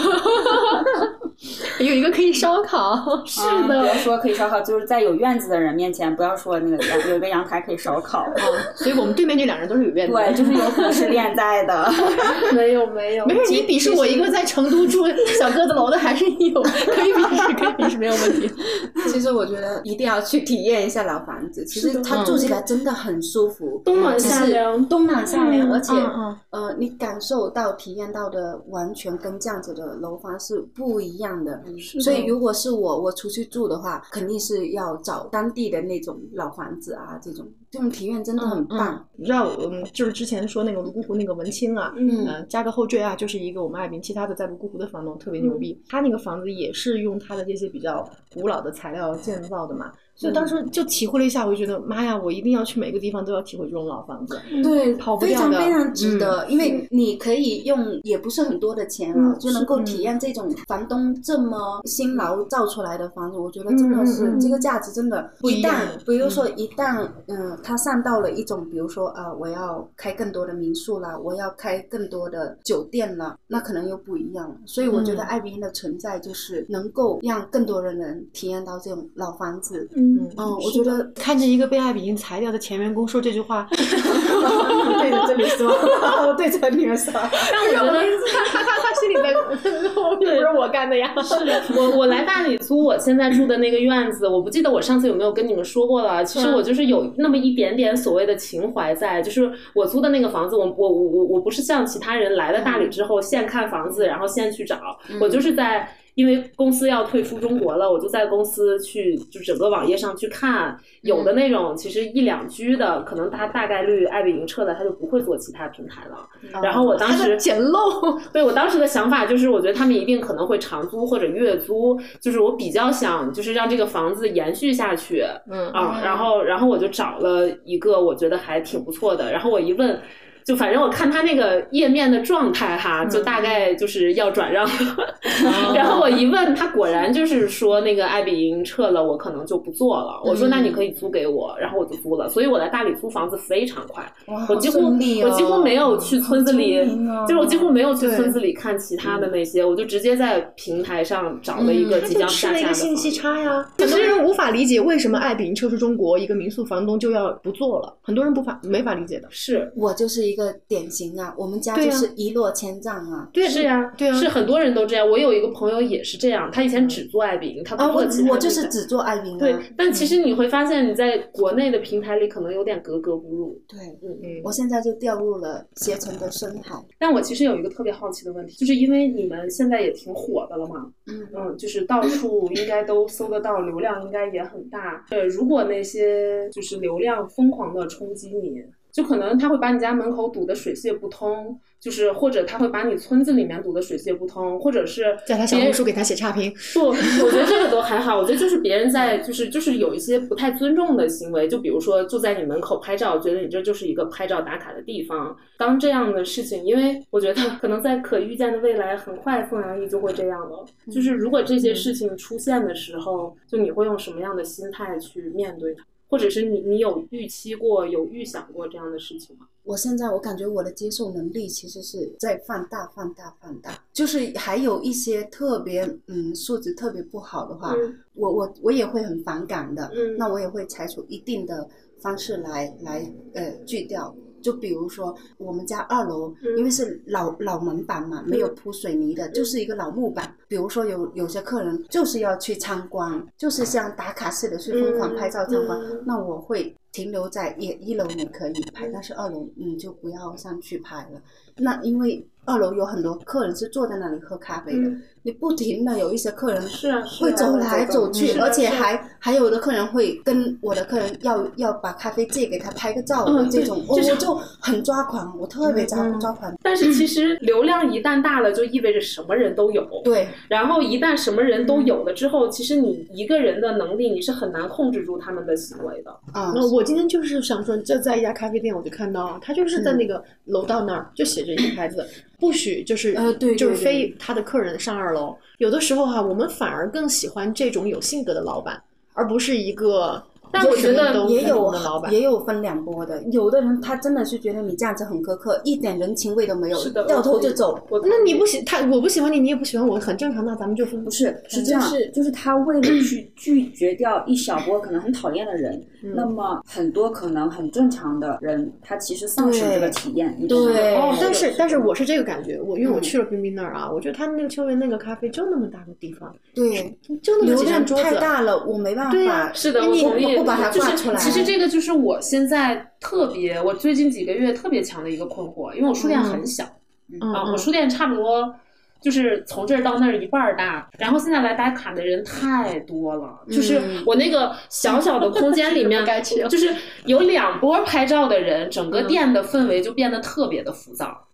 有一个可以烧烤，是的。 嗯、别说可以烧烤，就是在有院子的人面前，不要说那个有一个阳台可以烧烤。 嗯，所以我们对面这两人都是有院子的。 对，就是有鄙视链在的。 没有没有， 没事，你鄙视我一个在成都住小个子楼的，还是有可以鄙视，可以鄙视，没有问题。 其实我觉得一定要去体验一下老房子，其实它住起来真的很舒服， 冬暖夏凉， 冬暖夏凉，而且、 嗯嗯、 呃，你感受到、体验到的完全跟这样子的楼房是不一样的。所以如果是我我出去住的话，肯定是要找当地的那种老房子啊，这种这种体验真的很棒。 嗯嗯、你知道我们就是之前说那个泸沽湖那个文清啊，嗯、呃，加个后缀啊，就是一个我们爱宾其他的在泸沽湖的房东特别牛逼、嗯、他那个房子也是用他的这些比较古老的材料建造的嘛， 所以当时就体会了一下，我就觉得妈呀，我一定要去每个地方都要体会这种老房子， 对， 跑不掉的， 非常非常值得， 嗯、 因为你可以用也不是很多的钱啊，嗯、就能够体验这种房东这么辛劳造出来的房子，我觉得真的是、嗯、这个价值真的，一旦比如说一旦嗯、呃，它上到了一种，比如说啊、呃，我要开更多的民宿啦，我要开更多的酒店啦，那可能又不一样了。所以我觉得爱彼迎的存在就是能够让更多的人体验到这种老房子。嗯嗯，我觉得看着一个被爱彼迎裁掉的前员工说这句话， 对着这里说，对着女儿说， 但我觉得他他他他心里在，并不是我干的呀。 是的，我我来大理租我现在住的那个院子，我不记得我上次有没有跟你们说过了。其实我就是有那么一点点所谓的情怀在，就是我租的那个房子，我我我我不是像其他人来了大理之后现看房子，然后现去找，嗯、我就是在。因为公司要退出中国了，我就在公司去就整个网页上去看，有的那种其实一两居的，可能它大概率爱彼迎撤了，它就不会做其他平台了。嗯、然后我当时捡漏， 对我当时的想法就是，我觉得他们一定可能会长租或者月租，就是我比较想就是让这个房子延续下去，嗯啊，然后然后我就找了一个我觉得还挺不错的，然后我一问。就反正我看他那个页面的状态哈，就大概就是要转让，嗯、然后我一问他，果然就是说那个爱彼迎撤了，我可能就不做了。我说那你可以租给我，然后我就租了。所以我在大理租房子非常快，我几乎、哦、我几乎没有去村子里，哦、就是我几乎没有去村子里看其他的那些，我就直接在平台上找了一个即将下架的房子。嗯、 吃了一个信息差呀，很多人无法理解为什么爱彼迎撤出中国，一个民宿房东就要不做了，很多人不法没法理解的。 是我就是一。一个典型啊，我们家就是一落千丈啊。 对，是呀、啊，对啊，是很多人都这样。我有一个朋友也是这样，他以前只做爱彼迎，他不做其他、 啊、我, 我就是只做爱彼迎、啊。 对，但其实你会发现，你在国内的平台里可能有点格格不入。 对，嗯嗯，我现在就掉入了携程的深海。 但我其实有一个特别好奇的问题，就是因为你们现在也挺火的了嘛，嗯嗯，就是到处应该都搜得到，流量应该也很大。对，如果那些就是流量疯狂的冲击你。就可能他会把你家门口堵得水泄不通，就是或者他会把你村子里面堵得水泄不通，或者是在他小红书给他写差评。 不，我觉得这个都还好。我觉得就是别人在就是就是有一些不太尊重的行为，就比如说就在你门口拍照，觉得你这就是一个拍照打卡的地方。当这样的事情，因为我觉得可能在可预见的未来，很快凤阳驿就会这样了。就是如果这些事情出现的时候，就你会用什么样的心态去面对它？或者是你你有预期过有预想过这样的事情吗？ 我现在我感觉我的接受能力其实是在放大放大放大，就是还有一些特别嗯素质特别不好的话，嗯、我我我也会很反感的，嗯、那我也会采取一定的方式来来呃拒掉。就比如说我们家二楼、嗯、因为是老老门板嘛，没有铺水泥的、嗯、就是一个老木板，比如说有有些客人就是要去参观，就是像打卡式的去疯狂拍照参观、嗯、那我会停留在一一楼你可以拍，但是二楼你就不要上去拍了。那因为二楼有很多客人是坐在那里喝咖啡的、嗯、你不停的有一些客人是啊会走来走去， 是啊是啊， 而且还还有的客人会跟我的客人要要把咖啡借给他拍个照的这种、嗯、我就很抓狂，我特别抓、嗯、抓狂。 但是其实流量一旦大了就意味着什么人都有， 对， 然后一旦什么人都有了之后、嗯、其实你一个人的能力你是很难控制住他们的行为的啊、嗯。我今天就是想说，就在一家咖啡店我就看到他就是在那个楼道那儿、嗯、就写着一个牌子，不许就是呃对对对， 就是非他的客人上二楼。有的时候哈、啊，我们反而更喜欢这种有性格的老板，而不是一个。 但我觉得也有也有分两波的，有的人他真的是觉得你这样子很苛刻，一点人情味都没有，掉头就走。 那你不喜他，我不喜欢你，你也不喜欢我，很正常，那咱们就分。 不是是这样，就是就是他为了去拒绝掉一小波可能很讨厌的人，嗯、那么很多可能很正常的人，他其实丧失这个体验。 对，对哦，但是但是我是这个感觉，我因为我去了冰冰那儿啊，嗯、我觉得他那个秋园那个咖啡就那么大个地方， 对， 就那么几张桌子， 太大了，我没办法。 对啊， 是的，我同意。 不把它挂出来。 其实这个就是我现在特别，我最近几个月特别强的一个困惑，因为我书店很小， 嗯、 啊，我书店差不多就是从这儿到那儿一半大，然后现在来打卡的人太多了，嗯、就是我那个小小的空间里面，就是有两波拍照的人，整个店的氛围就变得特别的浮躁。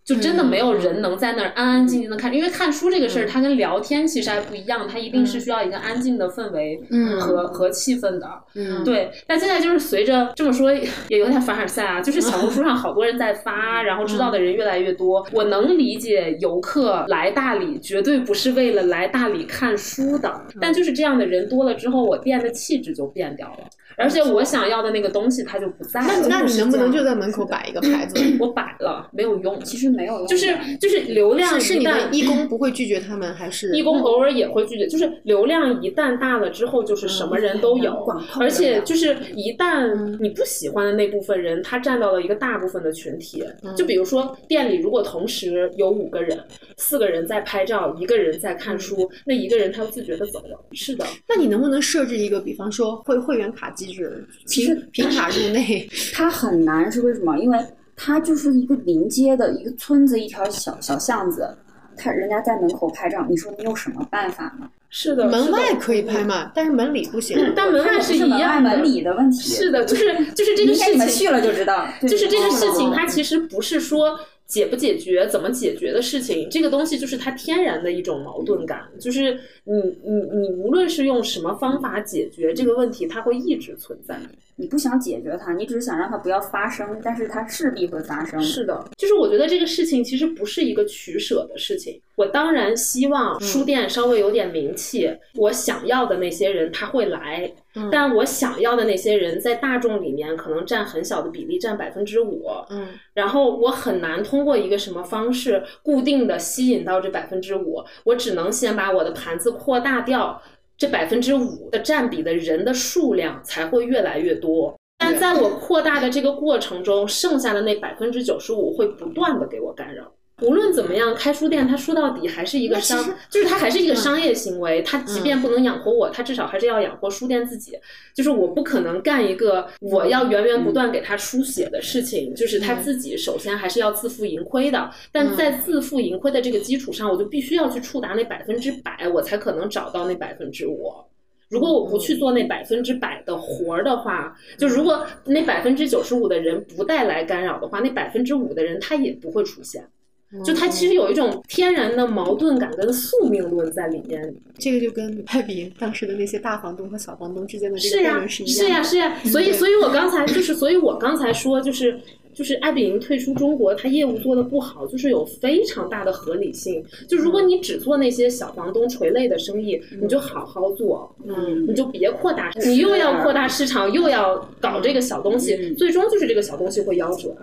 就真的没有人能在那儿安安静静的看，因为看书这个事儿，它跟聊天其实还不一样，它一定是需要一个安静的氛围和、嗯、和气氛的。嗯，对。但现在就是随着这么说也有点凡尔赛啊，就是小红书上好多人在发，然后知道的人越来越多。我能理解游客来大理绝对不是为了来大理看书的，但就是这样的人多了之后，我店的气质就变掉了。而且我想要的那个东西它就不在了。 那那你能不能就在门口摆一个牌子？ 我摆了没有用， 其实没有用， 就是就是流量一旦是是你的义工不会拒绝他们，还是义工偶尔也会拒绝？就是流量一旦大了之后，就是什么人都有， 嗯、 而且就是一旦你不喜欢的那部分人，他占到了一个大部分的群体。嗯、就比如说店里如果同时有五个人，四个人在拍照，一个人在看书，嗯、那一个人他自觉的走了。是的， 那你能不能设置一个，比方说会会员卡机制，凭凭卡入内？ 它很难，是为什么？因为它就是一个临街的一个村子，一条小小巷子，他人家在门口拍照，你说你有什么办法呢？ 是的， 门外可以拍嘛，但是门里不行。 嗯、但门外是一样的， 门里的问题。 是的，就是就是这个事情， 你们去了就知道。 就是这个事情，它其实不是说解不解决、怎么解决的事情，这个东西就是它天然的一种矛盾感，就是你你你无论是用什么方法解决这个问题，它会一直存在。 你不想解决它，你只是想让它不要发生，但是它势必会发生。 是的，就是我觉得这个事情其实不是一个取舍的事情。我当然希望书店稍微有点名气，嗯、我想要的那些人他会来，嗯、但我想要的那些人在大众里面可能占很小的比例，占百分之五。嗯，然后我很难通过一个什么方式固定的吸引到这百分之五，我只能先把我的盘子扩大掉。这百分之五的占比的人的数量才会越来越多，但在我扩大的这个过程中，剩下的那百分之九十五会不断的给我干扰。无论怎么样，开书店它说到底还是一个商，就是它还是一个商业行为。它即便不能养活我，它至少还是要养活书店自己。就是我不可能干一个我要源源不断给它输血的事情，就是它自己首先还是要自负盈亏的。但在自负盈亏的这个基础上，我就必须要去触达那百分之百，我才可能找到那百分之五。如果我不去做那百分之百的活儿的话，就如果那百分之九十五的人不带来干扰的话，那百分之五的人他也不会出现。就它其实有一种天然的矛盾感跟宿命论在里面， 这个就跟派比当时的那些大房东和小房东之间的这个悖论是一样的。 是呀，是呀，是呀。所以，所以我刚才就是，所以我刚才说就是。就是爱彼迎退出中国，它业务做的不好，就是有非常大的合理性。就如果你只做那些小房东垂类的生意，嗯、你就好好做，嗯，你就别扩大，你又要扩大市场，又要搞这个小东西，嗯、最终就是这个小东西会夭折。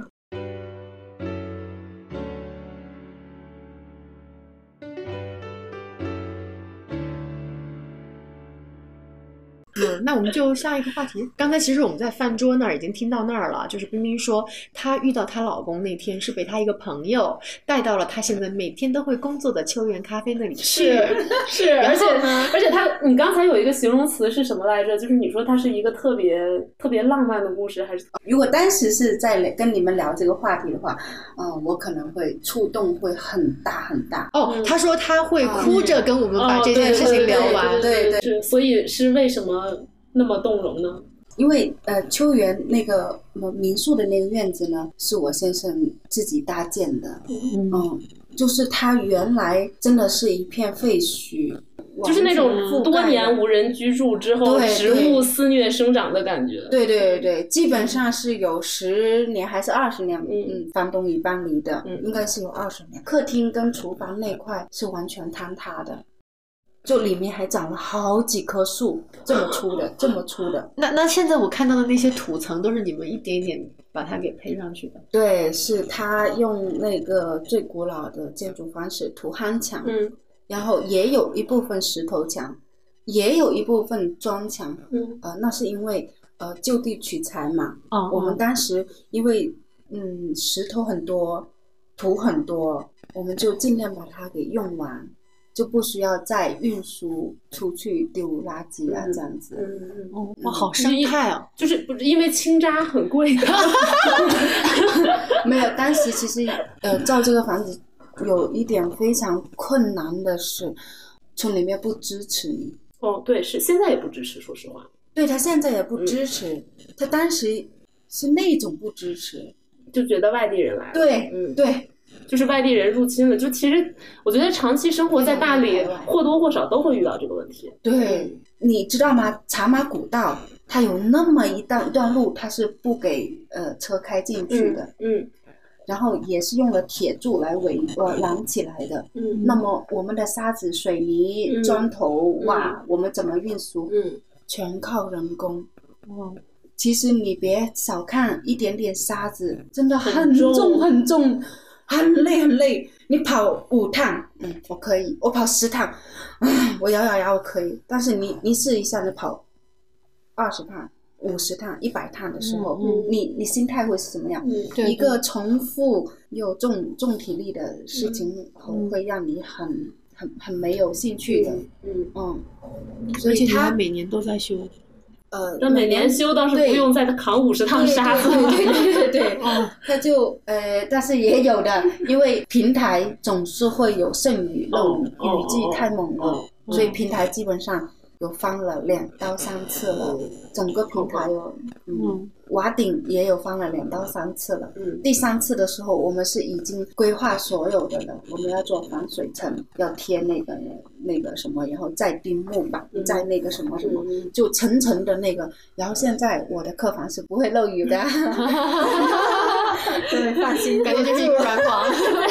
嗯，那我们就下一个话题。刚才其实我们在饭桌那儿已经听到那儿了，就是冰冰说她遇到她老公那天是被她一个朋友带到了她现在每天都会工作的秋园咖啡那里去。 是是，而且而且她，你刚才有一个形容词是什么来着？就是你说它是一个特别特别浪漫的故事，还是？ 如果当时是在跟你们聊这个话题的话，嗯、呃，我可能会触动会很大很大。 哦，她说她会哭着跟我们把这件事情聊完。 哦、对对 对, 对, 对, 对, 对，所以是为什么那么动容呢？ 因为呃，秋园那个民宿的那个院子呢，是我先生自己搭建的。嗯, 嗯，就是它原来真的是一片废墟， 就是那种多年无人居住之后，植物肆虐生长的感觉。 对对对对，基本上是有十年还是二十年，嗯嗯，房东已搬离的，嗯，应该是有二十年。客厅跟厨房那块是完全坍塌的。就里面还长了好几棵树，这么粗的，这么粗的。 那那现在我看到的那些土层都是你们一点一点把它给配上去的？ 对，是他用那个最古老的建筑方式土夯墙，嗯，然后也有一部分石头墙，也有一部分砖墙，嗯，呃，那是因为呃就地取材嘛。哦，我们当时因为嗯石头很多，土很多，我们就尽量把它给用完。就不需要再运输出去丢垃圾啊，这样子。 嗯嗯哦，哇，好生态啊！ 就是不是因为清渣很贵的？ 没有，当时其实呃造这个房子有一点非常困难的是，村里面不支持你。 哦，对，是现在也不支持，说实话。 对，他现在也不支持，嗯、他当时是那种不支持， 就觉得外地人来了。 对，嗯，对。 就是外地人入侵了，就其实我觉得长期生活在大理或多或少都会遇到这个问题。 对，你知道吗？茶马古道它有那么一段一段路，它是不给呃车开进去的， 嗯，嗯然后也是用了铁柱来围呃拦起来的。 嗯， 那么我们的沙子、水泥、 嗯、 砖头、瓦、 嗯， 我们怎么运输？ 嗯， 全靠人工。 哦。 其实你别小看一点点沙子，真的很很重重很重，很累很累。你跑五趟，嗯，我可以；我跑十趟，嗯，我咬咬牙我可以。但是你你试一下，你跑二十趟、五十趟、一百趟的时候， 嗯、 你你心态会是什么样？ 嗯、 一个重复又重重体力的事情， 嗯、 会让你很很很没有兴趣的。 嗯嗯，所而且以他他每年都在修。 呃， 但每年修倒是不用再扛五十趟沙子。 对对对对对，哦，他就呃，但是也有的，因为平台总是会有剩余漏雨，雨季太猛了，所以平台基本上有翻了两到三次了，整个平台有，嗯，瓦顶也有翻了两到三次了。嗯，第三次的时候，我们是已经规划所有的了，我们要做防水层，要贴那个那个什么，然后再钉木板，嗯、再那个什么什么，嗯、就层层的那个。然后现在我的客房是不会漏雨的，对，放心， 感觉就是一个软房。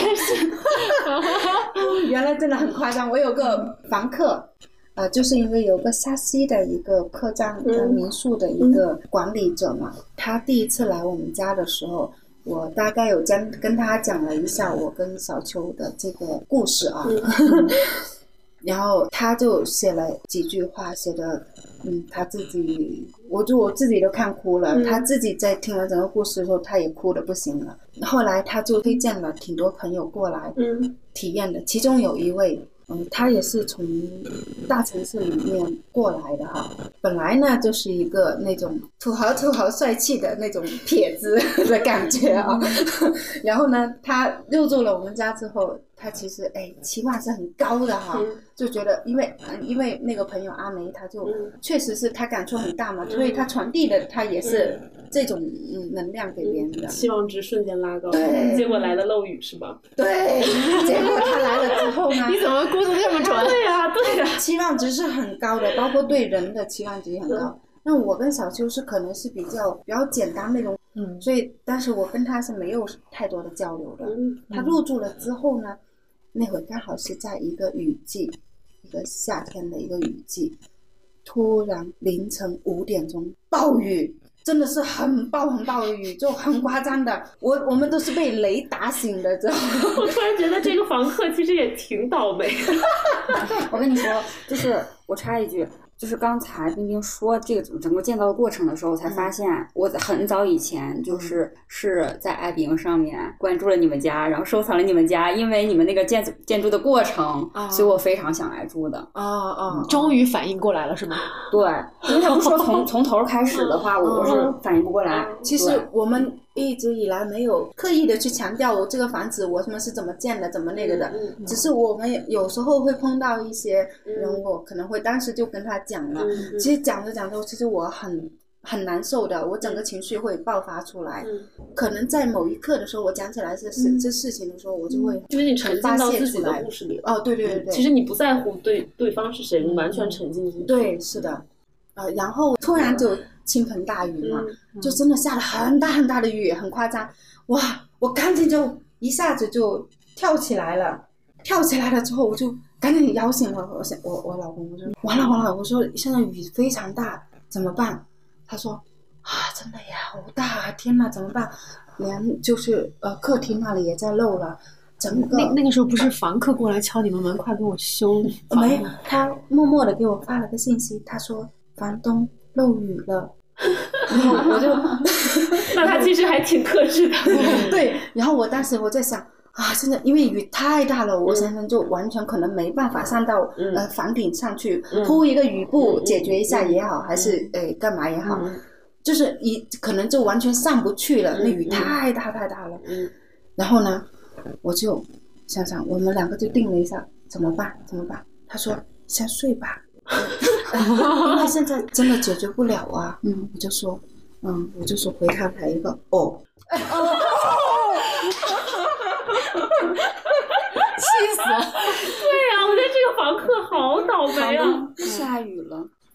原来真的很夸张，我有个房客。呃，就是因为有个沙溪的一个客栈的民宿的一个管理者嘛，嗯、他第一次来我们家的时候，我大概有跟跟他讲了一下我跟小秋的这个故事啊，嗯、然后他就写了几句话，写的，嗯，他自己，我就我自己都看哭了，嗯、他自己在听完整个故事的时候，他也哭得不行了。后来他就推荐了挺多朋友过来体验的，其中有一位。嗯，他也是从大城市里面过来的哈。本来呢，就是一个那种土豪土豪帅气的那种撇子的感觉啊。然后呢，他入住了我们家之后，他其实哎期望是很高的哈，就觉得因为因为那个朋友阿梅，他就确实是他感触很大嘛，所以他传递的他也是这种嗯能量给别人的， 期望值瞬间拉高。 对， 结果来了漏雨是吧？ 对，结果他来了之后呢， 你怎么估得这么准？ 对呀、啊，对呀、啊， 期望值是很高的，包括对人的期望值也很高。嗯、那我跟小秋是可能是比较比较简单那种，嗯，所以但是我跟他是没有太多的交流的。嗯、他入住了之后呢，那会刚好是在一个雨季，一个夏天的一个雨季，突然凌晨五点钟暴雨。真的是很暴很暴的雨，就很夸张的，我我们都是被雷打醒的，知道吗？ 我突然觉得这个房客其实也挺倒霉的。 我跟你说，就是我插一句，就是刚才冰冰说这个整个建造的过程的时候，才发现我很早以前就是是在爱彼迎上面关注了你们家，然后收藏了你们家，因为你们那个建建筑的过程，哦、所以我非常想来住的。 哦哦，终于反应过来了是吗？ 对，因为他不说从从头开始的话，我是反应不过来。 其实我们一直以来没有刻意的去强调我这个房子我们是怎么建的，怎么那个的，嗯嗯、只是我们有时候会碰到一些人，嗯、我可能会当时就跟他讲了。嗯、其实讲着讲着，其实我很很难受的，我整个情绪会爆发出来。嗯、可能在某一刻的时候，我讲起来这事、嗯、这事情的时候，我就会因为你沉浸到自己的故事里了。 哦，对对对对， 其实你不在乎对对方是谁，你完全沉浸进去。 对，是的。呃，然后突然就倾盆大雨嘛，嗯、就真的下了很大很大的雨，很夸张。哇，我赶紧就一下子就跳起来了，跳起来了之后，我就赶紧摇醒了我我我老公，我说完了完了，我说现在雨非常大，怎么办？他说啊，真的呀，好大啊，天哪，怎么办？连就是呃客厅那里也在漏了。整个那那个时候不是房客过来敲你们门，快给我修？ 没，他默默的给我发了个信息，他说房东漏雨了。然后我就那他其实还挺克制的。 对，然后我当时我在想啊，现在因为雨太大了，我先生就完全可能没办法上到、嗯、呃房顶上去铺一个雨布解决一下也好，嗯、还是呃干嘛也好，嗯、就是一可能就完全上不去了，嗯、那雨太大太大了。嗯、然后呢，我就想想，我们两个就定了一下，怎么办？怎么办？他说先睡吧。因为现在真的解决不了啊，嗯，我就说，嗯，我就说回他来一个哦，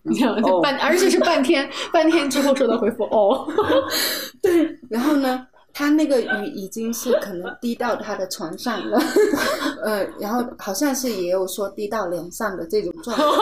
哦、半而且是半天半天之后收到回复哦。 对，然后呢他那个雨已经是可能滴到他的床上了呃，然后好像是也有说滴到脸上的这种状态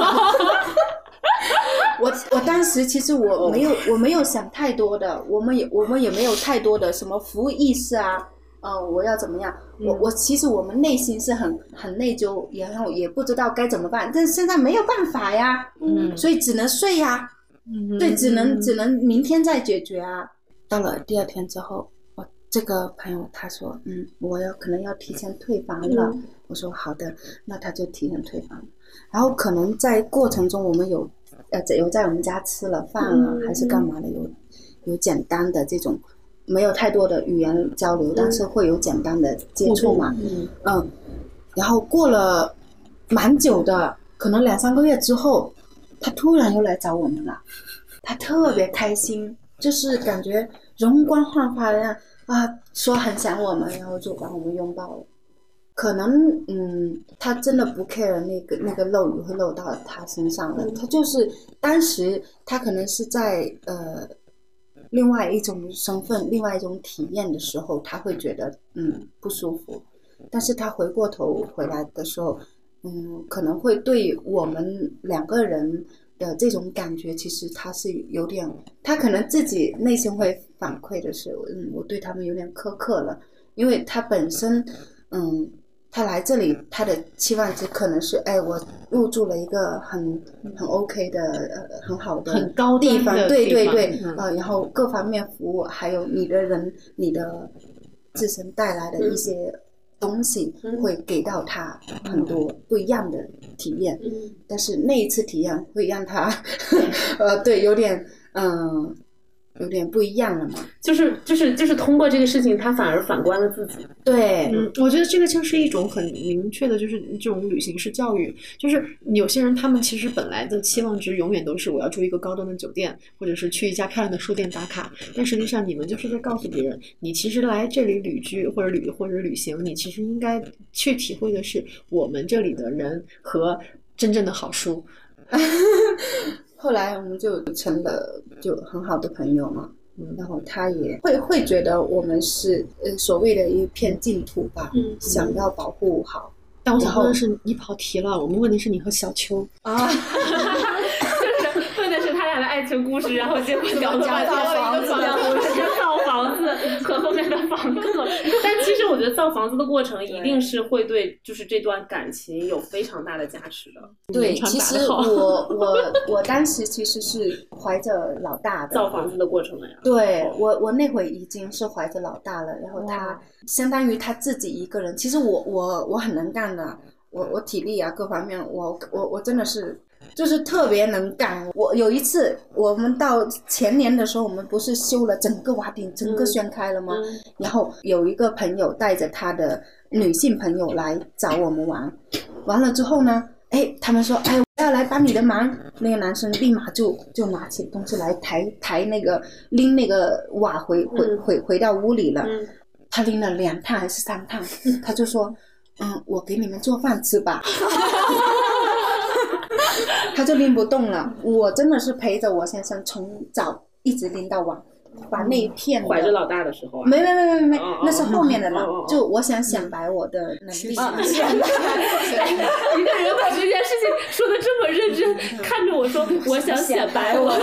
我我当时其实我没有我没有想太多的，我们也我们也没有太多的什么服务意识啊，呃，我要怎么样？我我其实我们内心是很很内疚，然后也不知道该怎么办，但是现在没有办法呀，嗯，所以只能睡呀，嗯，对，只能只能明天再解决啊。到了第二天之后，我这个朋友他说，嗯，我要可能要提前退房了，嗯、我说好的，那他就提前退房。然后可能在过程中我们有。呃，有在我们家吃了饭啊，还是干嘛的？有有简单的这种，没有太多的语言交流，但是会有简单的接触嘛。嗯嗯。然后过了蛮久的，可能两三个月之后，他突然又来找我们了。他特别开心，就是感觉容光焕发的样啊，说很想我们，然后就把我们拥抱了。可能嗯，他真的不 care 那个那个漏雨会漏到他身上的，他就是当时他可能是在呃另外一种身份、另外一种体验的时候，他会觉得嗯不舒服，但是他回过头回来的时候，嗯，可能会对我们两个人的这种感觉，其实他是有点，他可能自己内心会反馈的是，嗯，我对他们有点苛刻了，因为他本身嗯。他来这里，他的期望值可能是，哎，我入住了一个很很 OK 的、呃很好的很高地方，对对对， 嗯、 呃，然后各方面服务，还有你的人，你的自身带来的一些东西，会给到他很多不一样的体验。嗯、但是那一次体验会让他，呃，对，有点嗯。呃有点不一样了嘛， 就是就是就是通过这个事情，他反而反观了自己。 对， 嗯，我觉得这个就是一种很明确的，就是这种旅行式教育。就是有些人他们其实本来的期望值永远都是我要住一个高端的酒店，或者是去一家漂亮的书店打卡。但实际上，你们就是在告诉别人，你其实来这里旅居或者旅或者旅行，你其实应该去体会的是我们这里的人和真正的好书。 后来我们就成了就很好的朋友嘛，嗯、然后他也会会觉得我们是呃所谓的一片净土吧，嗯、想要保护好。 但我想问的是，你跑题了，我们问的是你和小秋啊，就是问的是他俩的爱情故事，然后结果聊了半天了一个房子，造房子和后面的房客。但其实我觉得造房子的过程一定是会对就是这段感情有非常大的加持的。 对，其实我我我当时其实是怀着老大的造房子的过程了呀。 对，我我那会已经是怀着老大了，然后他相当于他自己一个人。其实我我我很能干的，我我体力啊各方面，我我我真的是就是特别能干。我有一次我们到前年的时候，我们不是修了整个瓦顶，整个宣开了吗？嗯、然后有一个朋友带着他的女性朋友来找我们玩，完了之后呢，哎，他们说，哎，我要来帮你的忙。那个男生立马就就拿起东西来抬抬那个拎那个瓦回回回回到屋里了。嗯、他拎了两趟还是三趟，他就说，嗯，我给你们做饭吃吧。他就拎不动了。我真的是陪着我先生从早一直拎到晚。把那一片怀着老大的时候、啊， 没没没没没，哦、那是后面的了。哦、就我想显摆我的能力。啊、 一个人把这件事情说的这么认真，看着我说我想显摆我。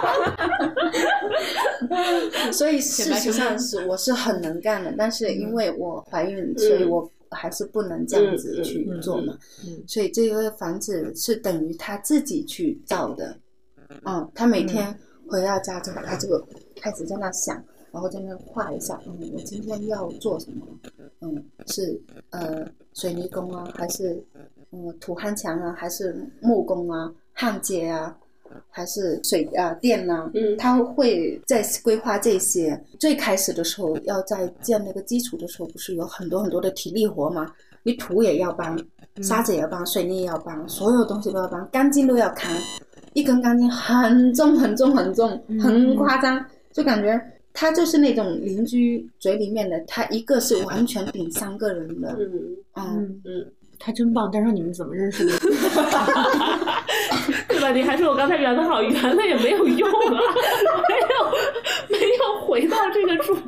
所以事实上是我是很能干的，但是因为我怀孕，嗯、所以我还是不能这样子去做嘛。嗯嗯嗯、所以这个房子是等于他自己去造的。嗯，他每天回到家之后，他就开始在那想，然后在那画一下，嗯，我今天要做什么？嗯，是呃水泥工啊，还是嗯土夯墙啊，还是木工啊、焊接啊，还是水啊电啊？嗯，他会在规划这些。最开始的时候，要在建那个基础的时候，不是有很多很多的体力活吗？你土也要搬，沙子也要搬，水泥也要搬，所有东西都要搬，钢筋都要扛，一根钢筋很重很重很重，很夸张。就感觉他就是那种邻居嘴里面的，他一个是完全顶三个人的。嗯嗯嗯，他真棒。但是你们怎么认识的？ 对吧？ 了，你还说我刚才圆的好，圆了也没有用啊，没有没有回到这个主题。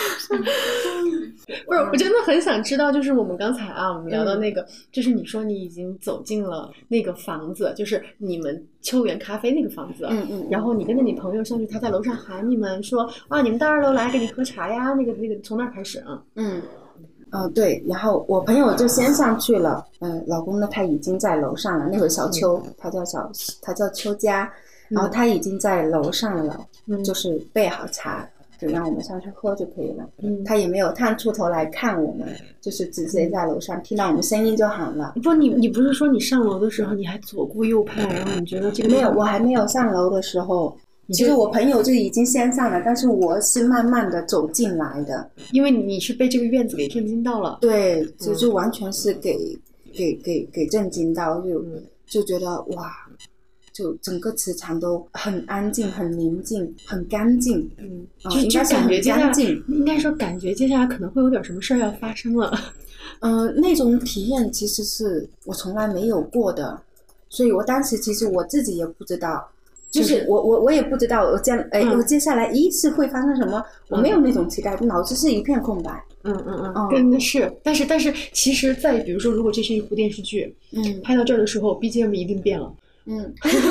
不是，我真的很想知道，就是我们刚才啊，我们聊到那个，嗯、就是你说你已经走进了那个房子，就是你们秋园咖啡那个房子， 嗯嗯， 然后你跟着你朋友上去，他在楼上喊你们说啊，你们到二楼来给你喝茶呀，那个那个从那儿开始啊， 嗯。呃，对，然后我朋友就先上去了，嗯、呃，老公呢他已经在楼上了，那会小秋，嗯、他叫小，他叫秋佳，然后他已经在楼上了，嗯、就是备好茶，就让我们上去喝就可以了，嗯，他也没有探出头来看我们，就是直接在楼上听到我们声音就喊了。 不，你你不是说你上楼的时候你还左顾右盼，然后你觉得这个没有，我还没有上楼的时候。其实我朋友就已经先上了，但是我是慢慢的走进来的， 因为你是被这个院子给震惊到了。 对，就就完全是给、嗯、给给给震惊到，就、嗯、就觉得哇，就整个磁场都很安静、很宁静、很干净。嗯， 就、呃、就感觉接下来应该说感觉接下来可能会有点什么事儿要发生了。 嗯、呃，那种体验其实是我从来没有过的，所以我当时其实我自己也不知道。就是我我我也不知道我这样哎、嗯，我接下来一是会发生什么，我没有那种期待，嗯、脑子是一片空白。 嗯嗯嗯，真的是，但是但是其实，在比如说，如果这是一部电视剧，嗯，拍到这儿的时候 ，B G M 一定变了，嗯，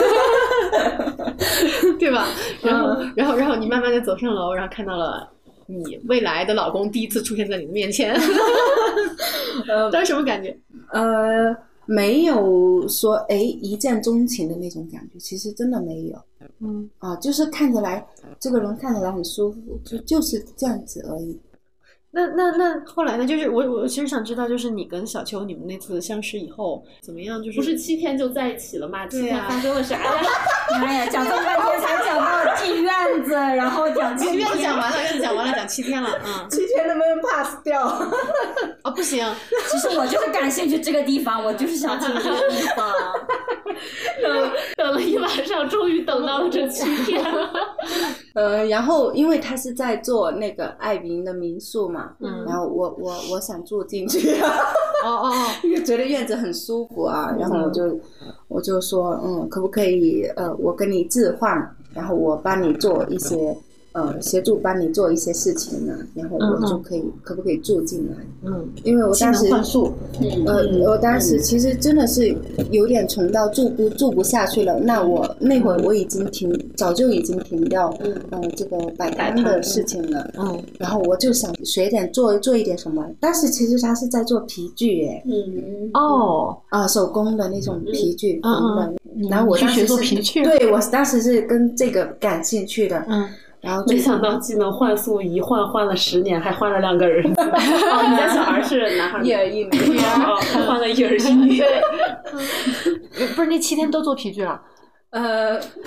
对吧？然后、嗯、然后然后你慢慢的走上楼，然后看到了你未来的老公第一次出现在你的面前，呃，当时什么感觉？ 呃。没有说哎一见钟情的那种感觉，其实真的没有，嗯啊，就是看起来这个人看起来很舒服，就就是这样子而已。 那那那后来呢？就是我我其实想知道，就是你跟小秋你们那次相识以后怎么样？就是不是七天就在一起了吗？七天发生了啥呀？ 哎呀，讲这么半天才讲到进院子，然后讲七天， 院子讲完了，院子讲完了，讲七天了，嗯， 七天能不能 pass 掉？ 啊，不行， 其实我就是感兴趣这个地方，我就是想进这个地方。 等等了一晚上，终于等到了这七天。 呃，然后因为他是在做那个爱民的民宿嘛，嗯，然后我我我想住进去啊， 哦哦哦， 因为觉得院子很舒服啊，然后我就、嗯、我就说，嗯，可不可以呃，我跟你置换，然后我帮你做一些呃协助帮你做一些事情呢，然后我就可以、嗯、可不可以住进来？嗯，因为我当时换宿， 呃、嗯，我当时其实真的是有点穷到住不住不下去了。那我那会儿我已经停，早就已经停掉，嗯、呃，这个摆摊的事情了。嗯，然后我就想学点做做一点什么。但是其实他是在做皮具，哎， 嗯，哦， 啊，手工的那种皮具， 嗯嗯， 然后我当时做皮具， 对我当时是跟这个感兴趣的，嗯。然后没想到技能换宿一换换了十年，还换了两个儿子。哦，你家小孩是男孩？ 一儿一女。 哦，还换了一儿一女。 对。不是那七天都做皮具了？ 呃， 七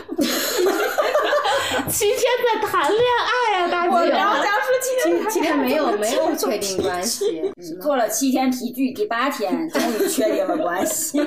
天在谈恋爱啊，大姐！ 我刚刚说七天，七天没有没有确定关系， 做了七天皮具，第八天终于确定了关系。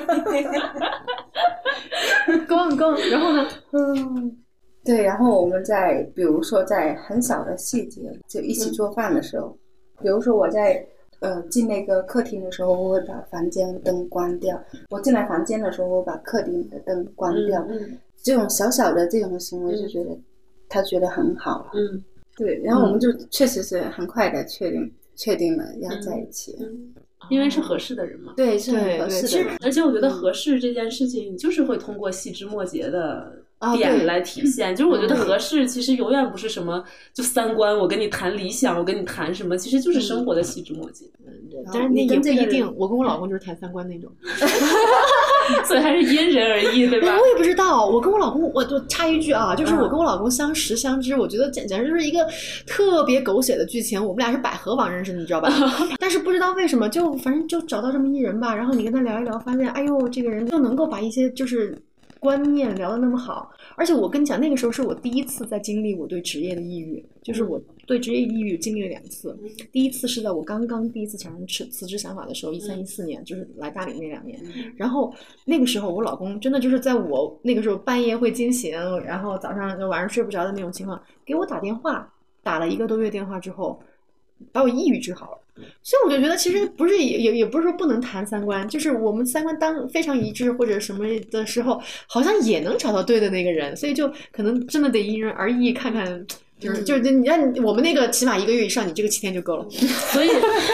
够够，然后呢？ 嗯。对，然后我们在比如说在很小的细节，就一起做饭的时候，嗯、比如说我在呃进那个客厅的时候，我会把房间灯关掉；我进来房间的时候，我把客厅的灯关掉。嗯嗯、这种小小的这种行为，就觉得、嗯、他觉得很好了。嗯，对，然后我们就确实是很快的确定、嗯、确定了要在一起。嗯嗯因为是合适的人嘛， 对，是很合适的人。 而且我觉得合适这件事情，就是会通过细枝末节的点来体现。就是我觉得合适其实永远不是什么就三观，我跟你谈理想，我跟你谈什么，其实就是生活的细枝末节。 嗯，但是那也不一定。我跟我老公就是谈三观那种， 所以还是因人而异，对吧？ 我也不知道。我跟我老公，我就插一句啊，就是我跟我老公相识相知，我觉得简简直就是一个特别狗血的剧情。我们俩是百合网认识的，你知道吧？但是不知道为什么就。反正就找到这么一人吧，然后你跟他聊一聊，发现哎呦，这个人就能够把一些就是观念聊得那么好。而且我跟你讲，那个时候是我第一次在经历我对职业的抑郁，就是我对职业抑郁经历了两次。第一次是在我刚刚第一次产生辞辞职想法的时候，一三一四年，就是来大理那两年。然后那个时候我老公真的就是在我那个时候半夜会惊醒，然后早上就晚上睡不着的那种情况，给我打电话，打了一个多月电话之后，把我抑郁治好了。 所以我就觉得其实不是也也也不是说不能谈三观，就是我们三观当非常一致或者什么的时候，好像也能找到对的那个人，所以就可能真的得因人而异，看看就是、嗯、就是你让我们那个起码一个月以上，你这个七天就够了。 所以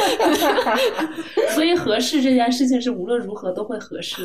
所以合适这件事情是无论如何都会合适。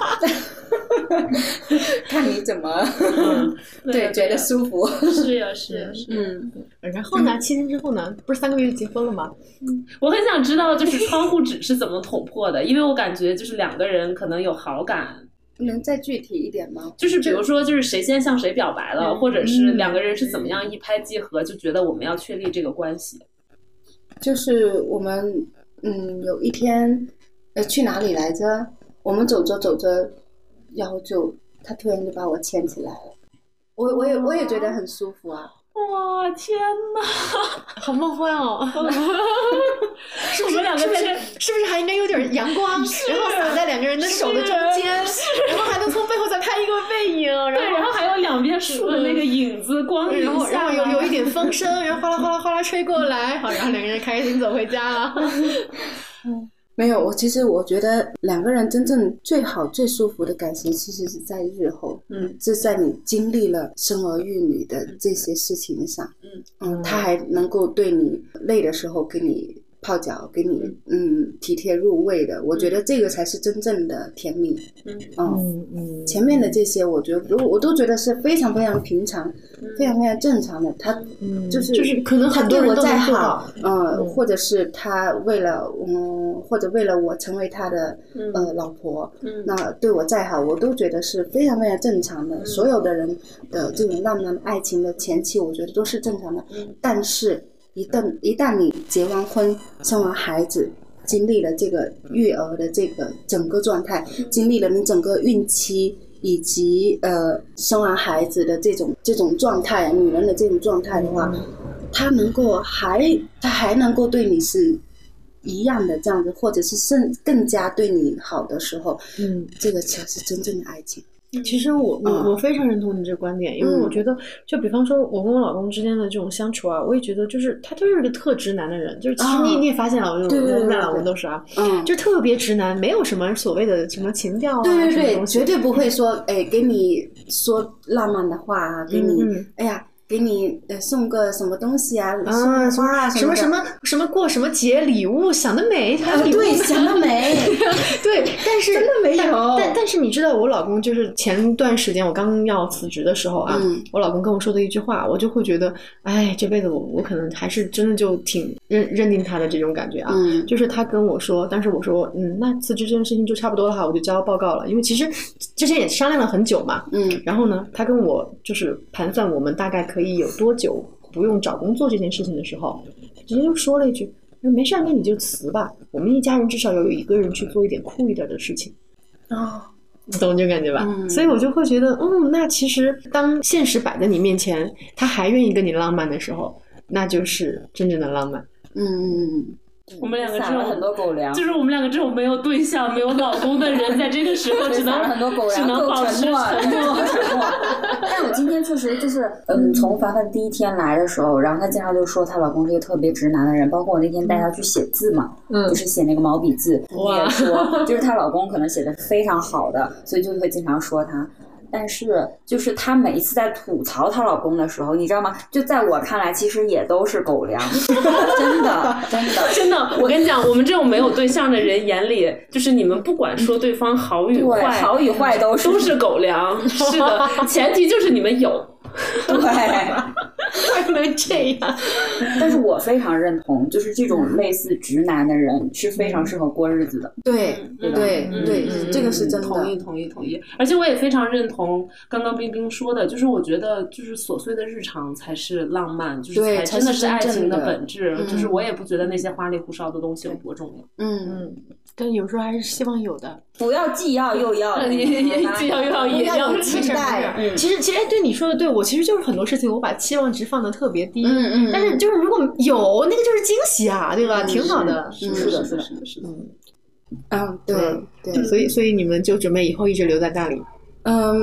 看你怎么、 嗯、 对, 对觉得舒服。 是呀是呀是。 嗯，然后呢，七天之后呢，不是三个月就结婚了吗？ 嗯，我很想知道就是窗户纸是怎么捅破的，因为我感觉就是两个人可能有好感。 能再具体一点吗？ 就是比如说就是谁先向谁表白了、嗯、或者是两个人是怎么样一拍即合、嗯、就觉得我们要确立这个关系。 就是我们嗯有一天呃去哪里来着，我们走着走着然后就他突然就把我牵起来了，我我也我也觉得很舒服啊。 哇天哪， 好梦幻哦！是不是两个在这？是不是还应该有点阳光，然后洒在两个人的手的中间，然后还能从背后再看一个背影，然后对，然后还有两边树的那个影子光影下， 然后然后有有一点风声，然后哗啦哗啦哗啦吹过来，好，然后两个人开心走回家了。 嗯，没有，我其实我觉得两个人真正最好最舒服的感情其实是在日后， 嗯， 是在你经历了生儿育女的这些事情上， 嗯嗯，他还能够对你累的时候给你泡脚，给你嗯体贴入微的，我觉得这个才是真正的甜蜜。 嗯嗯嗯，前面的这些我觉得我都觉得是非常非常平常、嗯、非常非常正常的。他就是、 嗯、就是可能很多人都能做到， 嗯、呃，或者是他为了嗯或者为了我成为他的、嗯、呃老婆， 嗯， 那对我再好，我都觉得是非常非常正常的。嗯、所有的人的这种浪漫的爱情的前期，我觉得都是正常的。 嗯， 但是。一旦一旦你结完婚生完孩子，经历了这个育儿的这个整个状态，经历了你整个孕期以及呃生完孩子的这种这种状态，女人的这种状态的话，她能够还她还能够对你是一样的这样子，或者是甚更加对你好的时候，嗯，这个才是真正的爱情。 其实我我我非常认同你这个观点，因为我觉得就比方说我跟我老公之间的这种相处啊，我也觉得就是他就是个特直男的人，就是其实你、哦、你也发现了，我们俩老公都是啊，嗯，就特别直男，没有什么所谓的什么情调啊， 对对对， 什么绝对不会说哎给你说浪漫的话啊，给你、嗯、哎呀。给你呃送个什么东西啊？ 啊，什么什么什么什么过什么节礼物，想得美，他、 啊、对，想得美， 对，但是真的没有。 但但但是你知道，我老公就是前段时间我刚要辞职的时候啊，嗯、我老公跟我说的一句话，我就会觉得，哎，这辈子我我可能还是真的就挺认认定他的这种感觉啊。嗯，就是他跟我说，当时我说，嗯，那辞职这件事情就差不多了哈，我就交报告了，因为其实之前也商量了很久嘛。嗯，然后呢，他跟我就是盘算我们大概可以。可以有多久不用找工作这件事情的时候，直接就说了一句：“没事，那你就辞吧。我们一家人至少要有一个人去做一点酷一点的事情。”哦，你懂这感觉吧？嗯，所以我就会觉得，嗯，那其实当现实摆在你面前，他还愿意跟你浪漫的时候，那就是真正的浪漫。 嗯。 我们两个这种很多狗粮， 就是我们两个这种没有对象、没有老公的人，在这个时候只能很多狗粮， 只能保持沉默。 沉默。但我今天确实就是，嗯，从凡凡第一天来的时候，然后她经常就说她老公是一个特别直男的人，包括我那天带她去写字嘛，嗯，就是写那个毛笔字，你也说，就是她老公可能写的非常好的，所以就会经常说她。但是就是她每一次在吐槽她老公的时候，你知道吗？就在我看来，其实也都是狗粮，真的，真的， 真的。我跟你讲，我们这种没有对象的人眼里，就是你们不管说对方好与坏， 好与坏都是都是狗粮。是的，前提就是你们有。 对， 不能这样。 但是我非常认同，就是这种类似直男的人是非常适合过日子的。 对，对，对，对，这个是真的。 同意，同意，同意。而且我也非常认同刚刚冰冰说的，就是我觉得就是琐碎的日常才是浪漫，就是才真的是爱情的本质。就是我也不觉得那些花里胡哨的东西有多重要。 嗯嗯。但有时候还是希望有的， 不要既要又要， 也既要又要也要期待。 嗯，其实其实哎，对你说的对，我其实就是很多事情我把期望值放得特别低， 嗯嗯， 但是就是如果有那个就是惊喜啊，对吧？挺好的， 是的，是的，是的，是的， 嗯，嗯，对对， 所以所以你们就准备以后一直留在大理？ 嗯，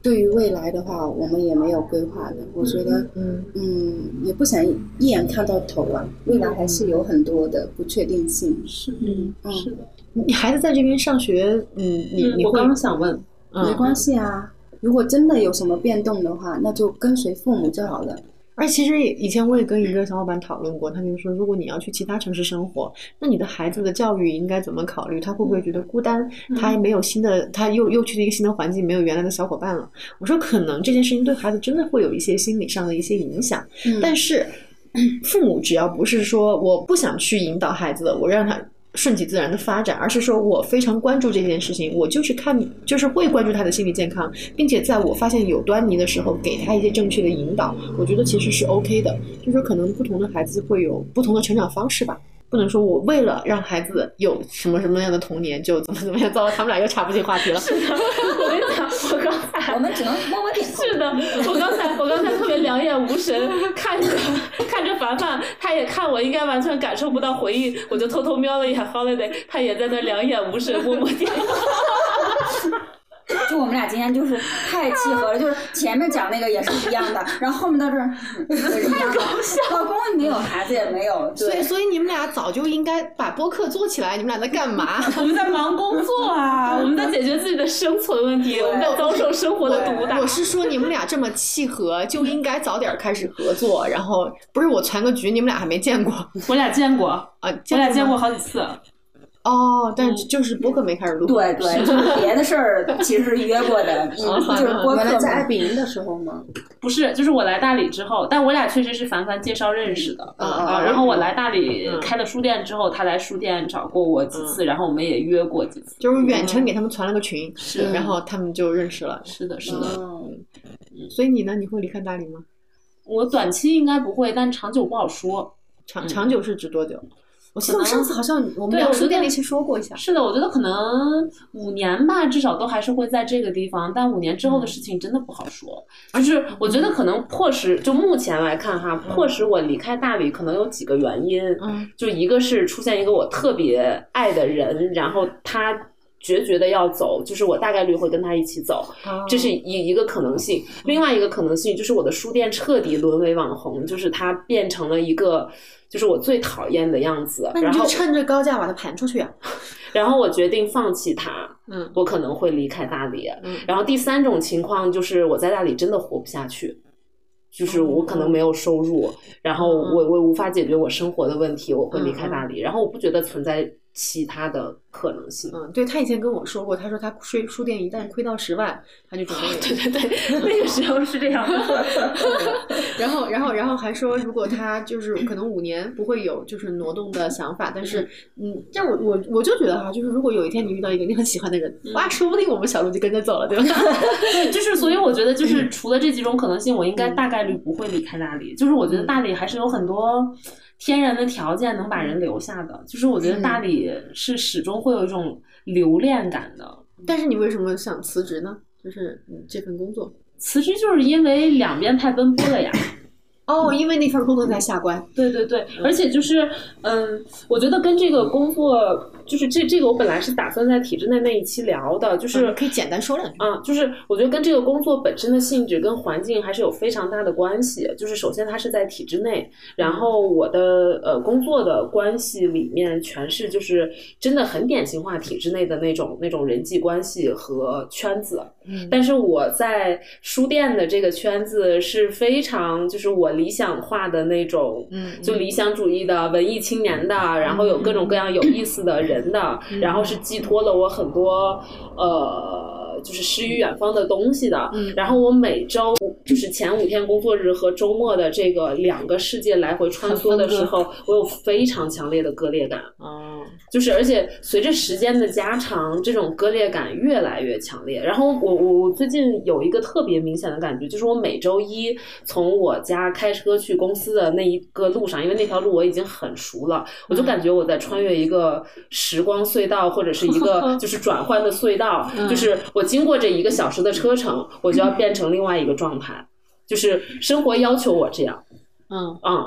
对于未来的话，我们也没有规划的。我觉得，嗯嗯，也不想一眼看到头啊，未来还是有很多的不确定性。 是，嗯，嗯是的。 你孩子在这边上学，嗯，你你我刚刚想问， 嗯、没关系啊。如果真的有什么变动的话，那就跟随父母就好了。 而其实以前我也跟一个小伙伴讨论过，他就说，如果你要去其他城市生活，那你的孩子的教育应该怎么考虑？他会不会觉得孤单？嗯、他没有新的，他又又去了一个新的环境，没有原来的小伙伴了。我说，可能这件事情对孩子真的会有一些心理上的一些影响，嗯、但是父母只要不是说我不想去引导孩子的，我让他顺其自然的发展，而是说我非常关注这件事情，我就是看就是会关注他的心理健康，并且在我发现有端倪的时候给他一些正确的引导，我觉得其实是 OK 的。就是说可能不同的孩子会有不同的成长方式吧，不能说我为了让孩子有什么什么样的童年就怎么怎么样，糟了，他们俩又插不进话题了。 是的，我跟你讲，我刚才我们只能默默点头。 是的，我刚才我刚才特别两眼无神看着看着凡凡，他也看我，应该完全感受不到回忆，我就偷偷瞄了一下 Holiday， 他也在那两眼无神默默点头。 就我们俩今天就是太契合了，就是前面讲那个也是一样的，然后后面到这儿也是一样的。老公没有，孩子也没有， 所以所以你们俩早就应该把播客做起来。你们俩在干嘛？ 我们在忙工作啊，我们在解决自己的生存问题，我们在遭受生活的毒打。 我是说你们俩这么契合，就应该早点开始合作。然后不是我传个局，你们俩还没见过。 我俩见过啊， 我俩见过好几次。 哦，但是就是播客没开始录。 对对，就是别的事儿其实是约过的，嗯、就是播客。 在爱彼迎的时候吗？ 不是，就是我来大理之后，但我俩确实是凡凡介绍认识的。 嗯啊，然后我来大理开了书店之后，他来书店找过我几次，嗯、然后我们也约过几次。 就是远程给他们传了个群， 是、嗯， 然后他们就认识了。 是的，是的。 嗯，所以你呢？你会离开大理吗？ 我短期应该不会，但长久不好说。 长长久是指多久？我记得我上次好像我们聊书店那期说过一下。 是的，我觉得可能五年吧，至少都还是会在这个地方，但五年之后的事情真的不好说。嗯、就是我觉得可能迫使，就目前来看哈，迫使我离开大理可能有几个原因。 嗯， 就一个是出现一个我特别爱的人，然后他决绝的要走，就是我大概率会跟他一起走， 哦、 这是一一个可能性。另外一个可能性就是我的书店彻底沦为网红，就是它变成了一个就是我最讨厌的样子。 那你就趁着高价把它盘出去啊！ 然后我决定放弃它， 嗯， 我可能会离开大理。 嗯， 然后第三种情况就是我在大理真的活不下去。就是我可能没有收入，嗯、然后我我无法解决我生活的问题，我会离开大理。嗯、然后我不觉得存在其他的可能性。 嗯，对，他以前跟我说过，他说他书书店一旦亏到十万，他就准备。 对对对，那个时候是这样的。 然后，然后，然后还说，如果他就是可能五年不会有就是挪动的想法，但是嗯，但我我我就觉得哈，就是如果有一天你遇到一个你很喜欢的人，哇，说不定我们小鹿就跟着走了，对吧？ 对，就是所以我觉得就是除了这几种可能性，我应该大概率不会离开大理。就是我觉得大理还是有很多天然的条件能把人留下的，就是我觉得大理是始终会有一种留恋感的。 但是你为什么想辞职呢？就是嗯这份工作辞职就是因为两边太奔波了呀。 哦，因为那份工作在下关。 对对对，而且就是嗯，我觉得跟这个工作就是这这个我本来是打算在体制内那一期聊的，就是、 嗯、可以简单说两句。 嗯，就是我觉得跟这个工作本身的性质跟环境还是有非常大的关系。就是首先它是在体制内，然后我的呃工作的关系里面全是就是真的很典型化体制内的那种那种人际关系和圈子。 嗯， 但是我在书店的这个圈子是非常就是我理想化的那种， 嗯， 就理想主义的文艺青年的，然后有各种各样有意思的人的， 嗯、 然后是寄托了我很多呃就是诗与远方的东西的。 嗯， 然后我每周就是前五天工作日和周末的这个两个世界来回穿梭的时候，我有非常强烈的割裂感。 哦， 就是而且随着时间的加长，这种割裂感越来越强烈。然后我我我最近有一个特别明显的感觉，就是我每周一从我家开车去公司的那一个路上，因为那条路我已经很熟了，我就感觉我在穿越一个时光隧道，或者是一个就是转换的隧道，就是我经过这一个小时的车程，我就要变成另外一个状态，就是生活要求我这样。 嗯嗯。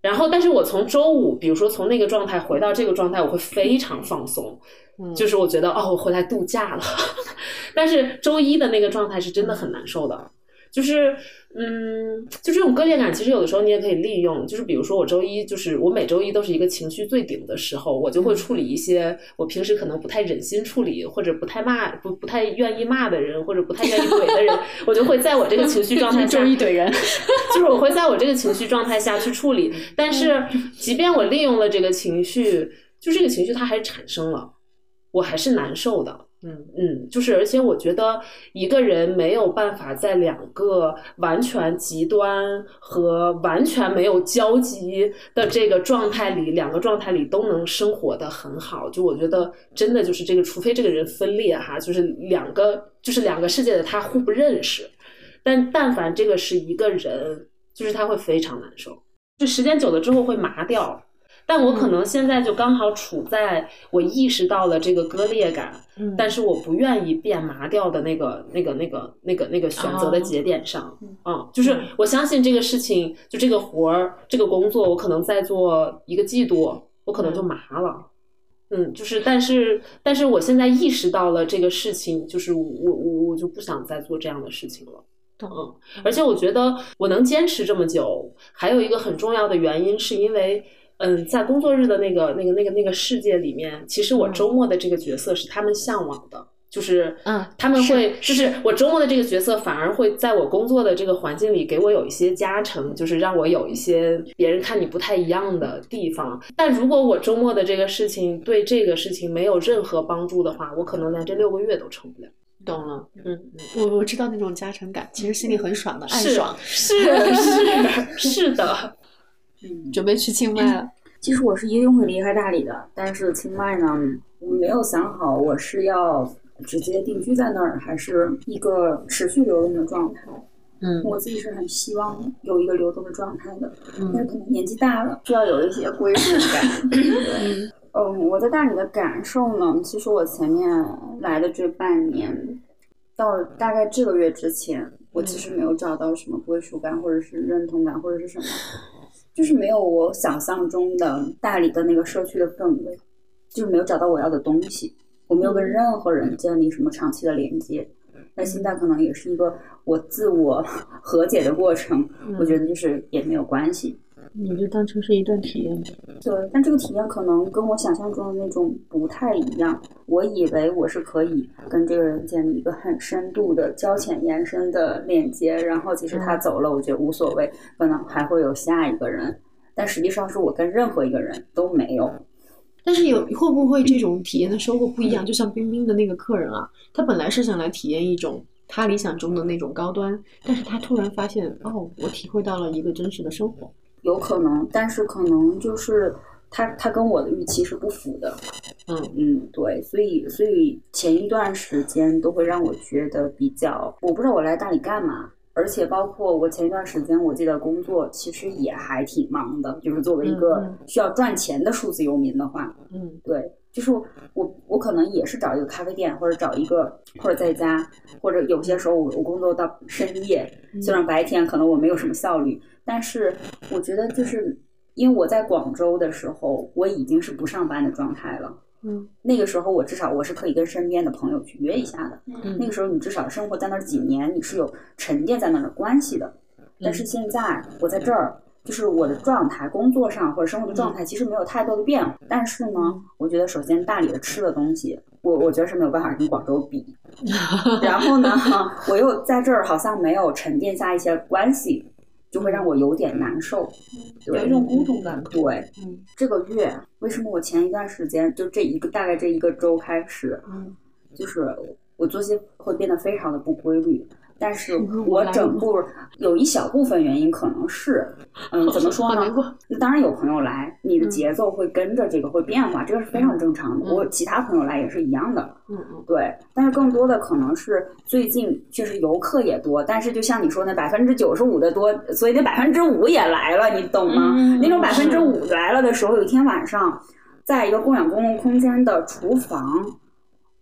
然后但是我从周五比如说从那个状态回到这个状态我会非常放松，嗯，就是我觉得哦我回来度假了但是周一的那个状态是真的很难受的，就是嗯，就这种割裂感其实有的时候你也可以利用，就是比如说我周一就是我每周一都是一个情绪最顶的时候，我就会处理一些我平时可能不太忍心处理或者不太骂不不太愿意骂的人或者不太愿意怼的人我就会在我这个情绪状态下周一怼人就是我会在我这个情绪状态下去处理，但是即便我利用了这个情绪，就这个情绪它还是产生了，我还是难受的。嗯嗯，就是而且我觉得一个人没有办法在两个完全极端和完全没有交集的这个状态里，两个状态里都能生活得很好，就我觉得真的就是这个，除非这个人分裂哈，就是两个就是两个世界的他互不认识，但但凡这个是一个人，就是他会非常难受，就时间久了之后会麻掉。但我可能现在就刚好处在我意识到了这个割裂感，嗯，但是我不愿意变麻掉的那个那个那个那个那个选择的节点上，嗯，嗯，就是我相信这个事情，就这个活儿，这个工作，我可能再做一个季度，我可能就麻了，嗯，就是但是但是我现在意识到了这个事情，就是我我我就不想再做这样的事情了。嗯，而且我觉得我能坚持这么久，还有一个很重要的原因是因为。嗯，在工作日的那个、那个、那个、那个世界里面，其实我周末的这个角色是他们向往的，就是嗯，他们会，就是我周末的这个角色反而会在我工作的这个环境里给我有一些加成，就是让我有一些别人看你不太一样的地方。但如果我周末的这个事情对这个事情没有任何帮助的话，我可能连这六个月都撑不了。 懂了，嗯，我我知道那种加成感，其实心里很爽的，暗爽， 是是是是的。 嗯，准备去清迈了。 其实我是一定会离开大理的，但是清迈呢，我没有想好我是要直接定居在那儿，还是一个持续流动的状态。嗯，我自己是很希望有一个流动的状态的，嗯，但是可能年纪大了，需要有一些归属感。嗯，嗯，我在大理的感受呢，其实我前面来的这半年，到大概这个月之前，我其实没有找到什么归属感，或者是认同感，或者是什么。就是没有我想象中的大理的那个社区的氛围，就是没有找到我要的东西，我没有跟任何人建立什么长期的连接。那现在可能也是一个我自我和解的过程，我觉得就是也没有关系。 你就当成是一段体验。 对，但这个体验可能跟我想象中的那种不太一样。我以为我是可以跟这个人建立一个很深度的交浅延伸的链接，然后即使他走了，我觉得无所谓，可能还会有下一个人。但实际上是我跟任何一个人都没有。 但是有会不会这种体验的收获不一样？就像冰冰的那个客人啊，他本来是想来体验一种他理想中的那种高端，但是他突然发现，哦，我体会到了一个真实的生活。 有可能，但是可能就是他他跟我的预期是不符的。嗯嗯，对，所以所以前一段时间都会让我觉得比较，我不知道我来大理干嘛。而且包括我前一段时间我记得工作其实也还挺忙的，就是作为一个需要赚钱的数字游民的话，嗯，对，就是我我可能也是找一个咖啡店，或者找一个，或者在家，或者有些时候我我工作到深夜，虽然白天可能我没有什么效率，但是我觉得就是因为我在广州的时候我已经是不上班的状态了。嗯，那个时候我至少我是可以跟身边的朋友去约一下的。嗯，那个时候你至少生活在那儿几年，你是有沉淀在那儿的关系的。但是现在我在这儿，就是我的状态，工作上或者生活的状态其实没有太多的变化。但是呢，我觉得首先大理的吃的东西，我我觉得是没有办法跟广州比。然后呢，我又在这儿好像没有沉淀下一些关系。就会让我有点难受， 有一种孤独感。 对，嗯，这个月为什么我前一段时间就这一个大概这一个周开始，嗯，就是我作息会变得非常的不规律。但是我整部有一小部分原因可能是，嗯，怎么说呢？当然有朋友来，你的节奏会跟着这个会变化，这个是非常正常的。我其他朋友来也是一样的，嗯嗯，对。但是更多的可能是最近确实游客也多，但是就像你说那百分之九十五的多，所以那百分之五也来了，你懂吗？那种百分之五来了的时候，有一天晚上，在一个共享公共空间的厨房。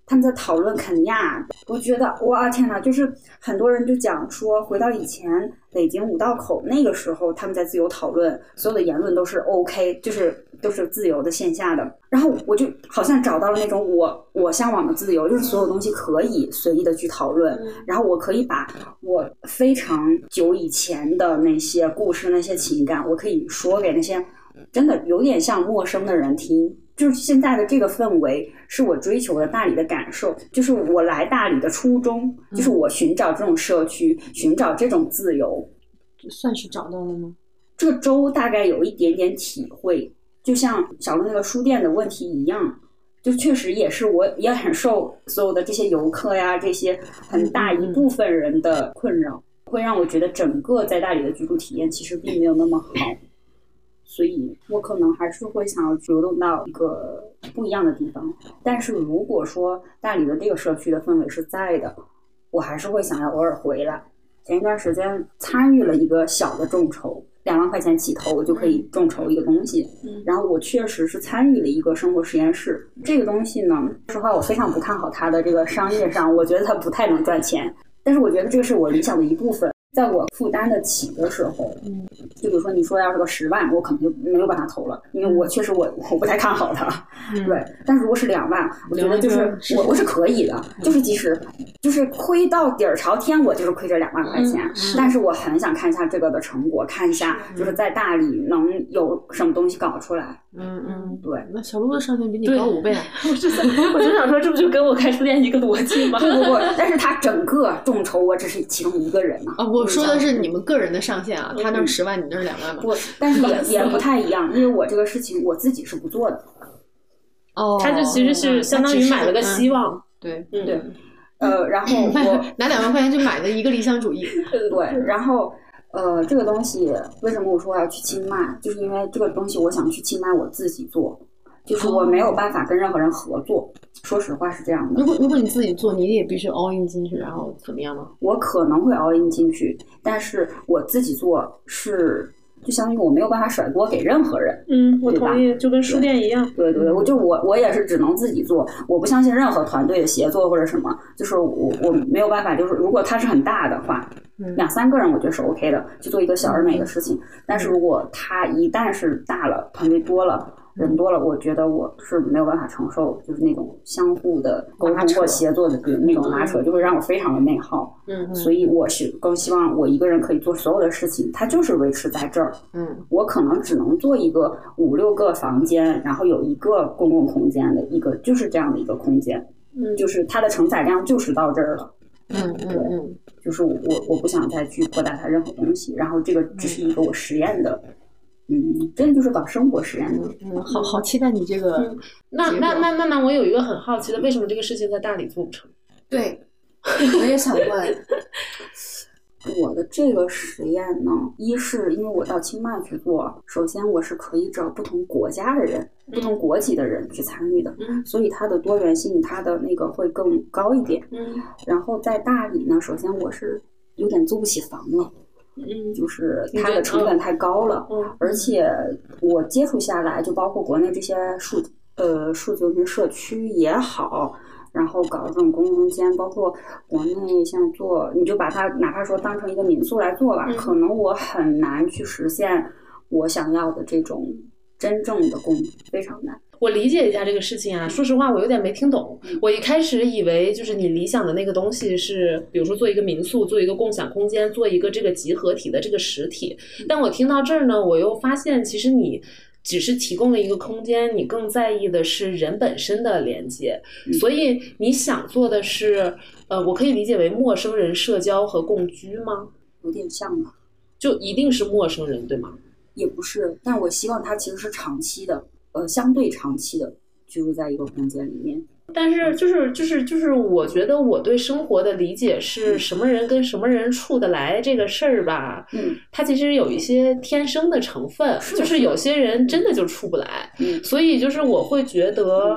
他们在讨论肯亚，我觉得哇天哪，就是很多人就讲说回到以前北京五道口那个时候，他们在自由讨论，所有的言论都是 OK， 就是都是自由的线下的。然后我就好像找到了那种我我向往的自由，就是所有东西可以随意的去讨论，然后我可以把我非常久以前的那些故事那些情感，我可以说给那些真的有点像陌生的人听。就是现在的这个氛围是我追求的大理的感受，就是我来大理的初衷，就是我寻找这种社区，寻找这种自由。 算是找到了吗？ 这个周大概有一点点体会，就像小鹿那个书店的问题一样，就确实也是我也很受所有的这些游客呀，这些很大一部分人的困扰，会让我觉得整个在大理的居住体验其实并没有那么好。所以我可能还是会想要流动到一个不一样的地方，但是如果说大理的这个社区的氛围是在的，我还是会想要偶尔回来。前一段时间参与了一个小的众筹，两万块钱起投，我就可以众筹一个东西。然后我确实是参与了一个生活实验室，这个东西呢，说实话我非常不看好它的这个商业上，我觉得它不太能赚钱，但是我觉得这个是我理想的一部分。在我负担得起的时候，嗯，就比如说你说要是个十万，我可能就没有把它投了，因为我确实我我不太看好它，嗯、对。但是如果是两万，我觉得就是我我是可以的，嗯、就是即使就是亏到底儿朝天，我就是亏这两万块钱、嗯，但是我很想看一下这个的成果，看一下就是在大理能有什么东西搞出来。 嗯嗯， 对。 那小鹿的上限比你高五倍啊！ 我就我就想说，这不就跟我开书店一个逻辑吗？ 不不不，但是他整个众筹，我只是其中一个人啊。 啊，我说的是你们个人的上限啊，他那十万，你那是两万嘛？ 不，但是也也不太一样，因为我这个事情我自己是不做的。 哦， 他就其实是相当于买了个希望。 对， 嗯对。呃，然后我拿两万块钱就买了一个理想主义。 对，然后。呃，这个东西为什么我说我要去清迈，就是因为这个东西我想去清迈我自己做，就是我没有办法跟任何人合作、哦、说实话是这样的。 如果如果你自己做，你也必须 all in 进去，然后怎么样吗？ 我可能会 all in 进去，但是我自己做是就相当于我没有办法甩锅给任何人。 嗯，我同意，就跟书店一样。 对对对，我就我我也是只能自己做，我不相信任何团队的协作或者什么，就是我我没有办法，就是如果它是很大的话。两三个人我觉得是 OK 的，去做一个小而美的事情。但是如果它一旦是大了，团队多了，人多了，我觉得我是没有办法承受，就是那种相互的沟通或协作的那种拉扯，就会让我非常的内耗。嗯，所以我是更希望我一个人可以做所有的事情，它就是维持在这儿。嗯，我可能只能做一个五六个房间，然后有一个公共空间的一个，就是这样的一个空间。嗯，就是它的承载量就是到这儿了。 嗯嗯嗯， 就是我我不想再去扩大它任何东西，然后这个只是一个我实验的，嗯，真的就是搞生活实验的。 嗯，好好期待你这个、嗯。 那那那那那我有一个很好奇的，为什么这个事情在大理做不成？ 对，我也想问。 我的这个实验呢，一是因为我到清迈去做，首先我是可以找不同国家的人、嗯、不同国籍的人去参与的、嗯、所以它的多元性它的那个会更高一点。嗯，然后在大理呢，首先我是有点租不起房了。嗯，就是它的成本太高了。嗯，而且我接触下来，就包括国内这些数呃数字游民社区也好，然后搞这种公共空间，包括国内现在做，你就把它哪怕说当成一个民宿来做吧、嗯、可能我很难去实现我想要的这种真正的公益，非常难。 我理解一下这个事情啊，说实话我有点没听懂。我一开始以为就是你理想的那个东西是比如说做一个民宿，做一个共享空间，做一个这个集合体的这个实体，但我听到这儿呢，我又发现其实你只是提供了一个空间，你更在意的是人本身的连接、嗯、所以你想做的是呃，我可以理解为陌生人社交和共居吗？ 有点像吧， 就一定是陌生人对吗？ 也不是，但我希望它其实是长期的呃，相对长期的居住在一个空间里面。 但是就是就是就是我觉得我对生活的理解是什么人跟什么人处得来这个事儿吧，嗯，它其实有一些天生的成分，是就是有些人真的就处不来，嗯，所以就是我会觉得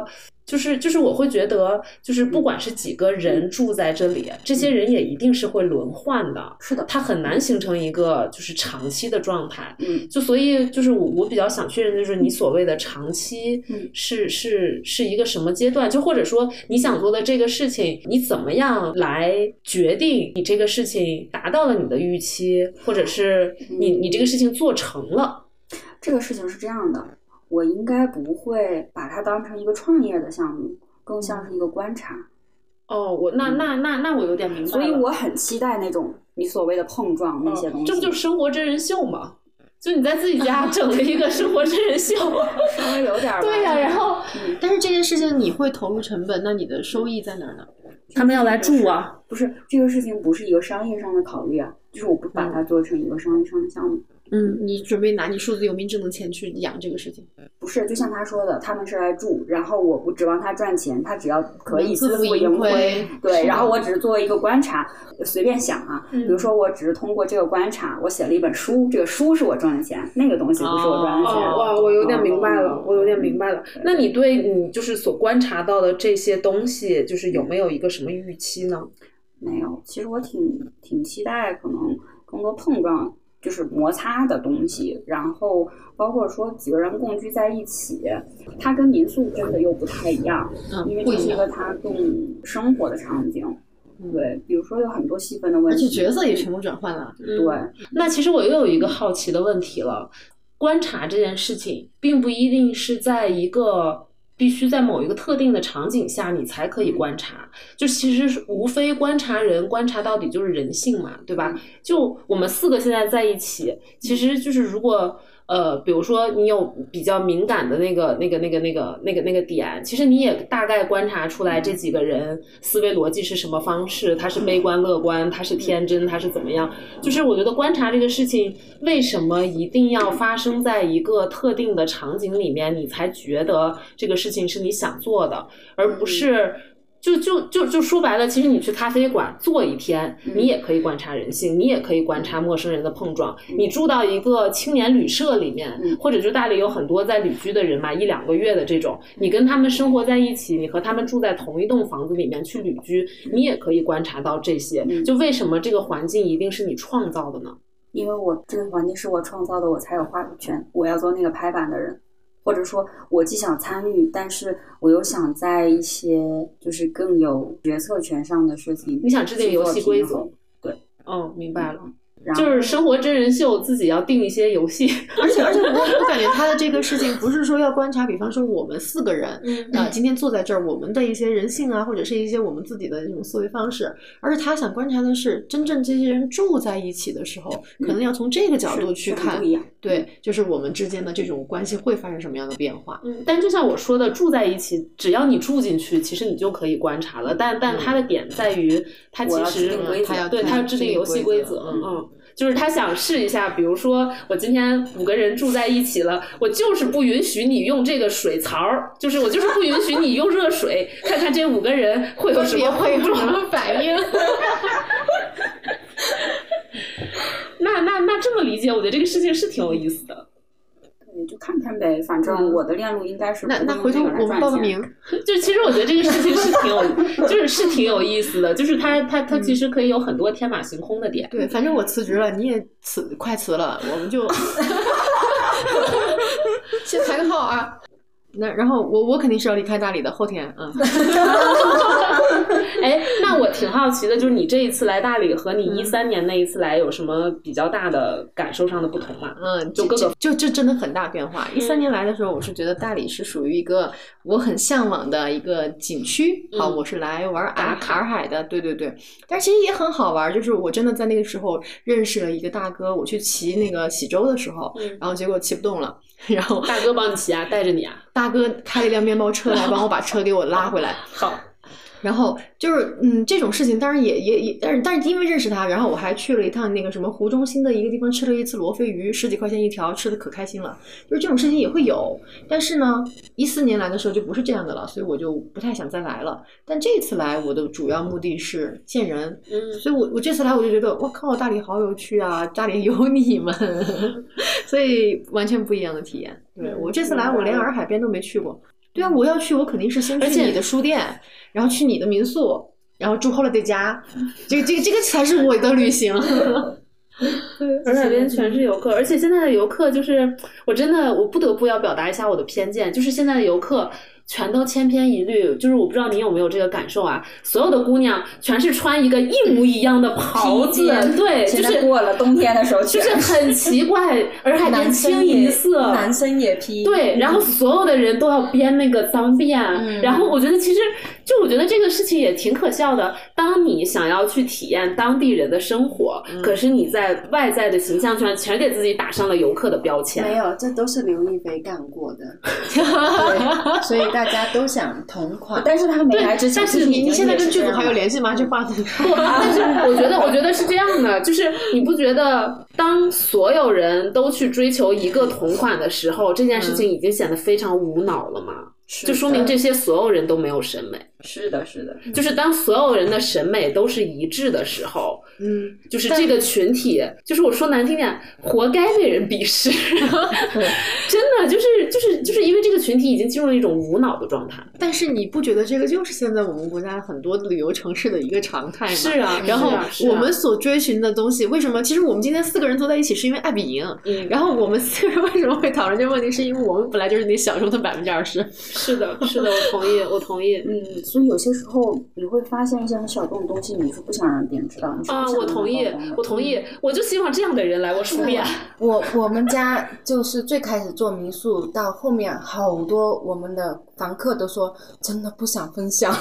就是就是我会觉得，就是不管是几个人住在这里，这些人也一定是会轮换的。 是的， 它很难形成一个就是长期的状态。 嗯， 就所以就是我我比较想确认，就是你所谓的长期是、 嗯、 是是一个什么阶段？就或者说你想做的这个事情，你怎么样来决定你这个事情达到了你的预期，或者是你你这个事情做成了？ 这个事情是这样的。我应该不会把它当成一个创业的项目，更像是一个观察。 哦，我那那那那我有点明白了。 所以我很期待那种你所谓的碰撞那些东西。 哦、这不就是生活真人秀吗？就你在自己家整了一个生活真人秀， 稍微有点儿。 对呀、啊，然后、 嗯，但是这件事情你会投入成本，那你的收益在哪儿呢？ 他们要来住啊？ 不是，这个事情不是一个商业上的考虑啊，就是我不把它做成一个商业上的项目。 嗯，你准备拿你数字游民证的钱去养这个事情？ 不是，就像他说的，他们是来住，然后我不指望他赚钱，他只要可以自负盈亏。对，然后我只是作为一个观察，随便想啊， 嗯、 比如说我只是通过这个观察，我写了一本书，这个书是我赚的钱，那个东西不是我赚的钱。 哦，哇，我有点明白了，哦、我有点明白了。那你对你就是所观察到的这些东西，就是有没有一个什么预期呢？ 没有，其实我挺挺期待可能更多碰撞。就是摩擦的东西，然后包括说几个人共居在一起，它跟民宿真的又不太一样， 嗯、 因为这是一个它更生活的场景。嗯、对，比如说有很多细分的问题， 而且角色也全部转换了。 对、嗯， 那其实我又有一个好奇的问题了，观察这件事情，并不一定是在一个。必须在某一个特定的场景下你才可以观察，就其实无非观察人，观察到底就是人性嘛，对吧？就我们四个现在在一起，其实就是如果呃，比如说你有比较敏感的那个、那个、那个、那个、那个、那个点，其实你也大概观察出来这几个人思维逻辑是什么方式，他是悲观乐观，他是天真，他是怎么样？就是我觉得观察这个事情，为什么一定要发生在一个特定的场景里面，你才觉得这个事情是你想做的，而不是。就就就就说白了，其实你去咖啡馆坐一天，你也可以观察人性，你也可以观察陌生人的碰撞。你住到一个青年旅社里面，或者就大理有很多在旅居的人嘛，一两个月的这种，你跟他们生活在一起，你和他们住在同一栋房子里面去旅居，你也可以观察到这些。就为什么这个环境一定是你创造的呢？ 因为我这个环境是我创造的，我才有话语权，我要做那个拍板的人。或者说我既想参与，但是我又想在一些就是更有决策权上的事情， 你想制定游戏规则。 对， 哦，明白了。 嗯、 就是生活真人秀自己要定一些游戏， 而且而且我我感觉他的这个事情不是说要观察，比方说我们四个人， 嗯呃，今天坐在这儿，我们的一些人性啊，或者是一些我们自己的这种思维方式，而是他想观察的是真正这些人住在一起的时候， 嗯、 可能要从这个角度去看， 不一样。 对，就是我们之间的这种关系会发生什么样的变化。 嗯，但就像我说的，住在一起，只要你住进去，其实你就可以观察了。但但它的点在于，他其实他要对他要制定游戏规则，嗯嗯。就是他想试一下，比如说我今天五个人住在一起了，我就是不允许你用这个水槽，就是我就是不允许你用热水，看看这五个人会有什么会有什么反应。 那那那这么理解，我觉得这个事情是挺有意思的。 对，就看看呗，反正我的链路应该是、 嗯、那那回头我们报个名。 就其实我觉得这个事情是挺有，就是是挺有意思的，就是它它它其实可以有很多天马行空的点。 对，反正我辞职了，你也辞快辞了，我们就先排个号啊。那然后我我肯定是要离开大理的，后天嗯。 哎，那我挺好奇的，就是你这一次来大理和你一三年那一次来有什么比较大的感受上的不同吗？ 嗯， 就各个就这真的很大变化。一三年来的时候，我是觉得大理是属于一个我很向往的一个景区。 嗯、 好，我是来玩洱洱海的，对对对。但是其实也很好玩，就是我真的在那个时候认识了一个大哥，我去骑那个喜洲的时候， 嗯、 然后结果骑不动了。然后大哥帮你骑啊，带着你啊。 大哥开了一辆面包车来帮我把车给我拉回来。 好。 然后就是嗯，这种事情当然也也也，但是但是因为认识他，然后我还去了一趟那个什么湖中心的一个地方，吃了一次罗非鱼，十几块钱一条，吃的可开心了。就是这种事情也会有，但是呢，一四年来的时候就不是这样的了，所以我就不太想再来了。但这次来，我的主要目的是见人， 嗯， 所以我我这次来我就觉得，我靠，大理好有趣啊，大理有你们，所以完全不一样的体验。对，我这次来，我连洱海边都没去过。 对啊，我要去，我肯定是先去你的书店，然后去你的民宿，然后住 holiday 家，这个这个这个才是我的旅行。 而那边全是游客，而且现在的游客就是我真的我不得不要表达一下我的偏见，就是现在的游客全都千篇一律，就是我不知道你有没有这个感受啊？所有的姑娘全是穿一个一模一样的袍子，对，就是过了冬天的时候， 就是很奇怪，而还跟清一色， 男生也披， 对，然后所有的人都要编那个脏辫，嗯、然后我觉得其实就我觉得这个事情也挺可笑的。当你想要去体验当地人的生活，嗯、可是你在外在的形象圈全给自己打上了游客的标签。 没有，这都是刘亦菲干过的，对，所以大家都想同款， 但是他没来之前， 但是你你现在跟剧组还有联系吗？这话题不，但是我觉得我觉得是这样的，就是你不觉得当所有人都去追求一个同款的时候，这件事情已经显得非常无脑了吗？嗯、就说明这些所有人都没有审美。 是的，是的， 就是当所有人的审美都是一致的时候，嗯，就是这个群体，就是我说难听点，活该被人鄙视。真的，就是就是就是因为这个群体已经进入了一种无脑的状态。 但是你不觉得这个就是现在我们国家很多旅游城市的一个常态吗？ 是啊， 然后我们所追寻的东西，为什么？其实我们今天四个人坐在一起是因为爱比赢，嗯，然后我们四个人为什么会讨论这个问题？是因为我们本来就是你小众的百分之二十。 是的，是的，我同意，我同意， 嗯。所以有些时候你会发现一些很小众的东西，你是不想让别人知道。你是不想啊，我同意，我同意，我就希望这样的人来我书店。 我我们家就是最开始做民宿，到后面好多我们的房客都说真的不想分享。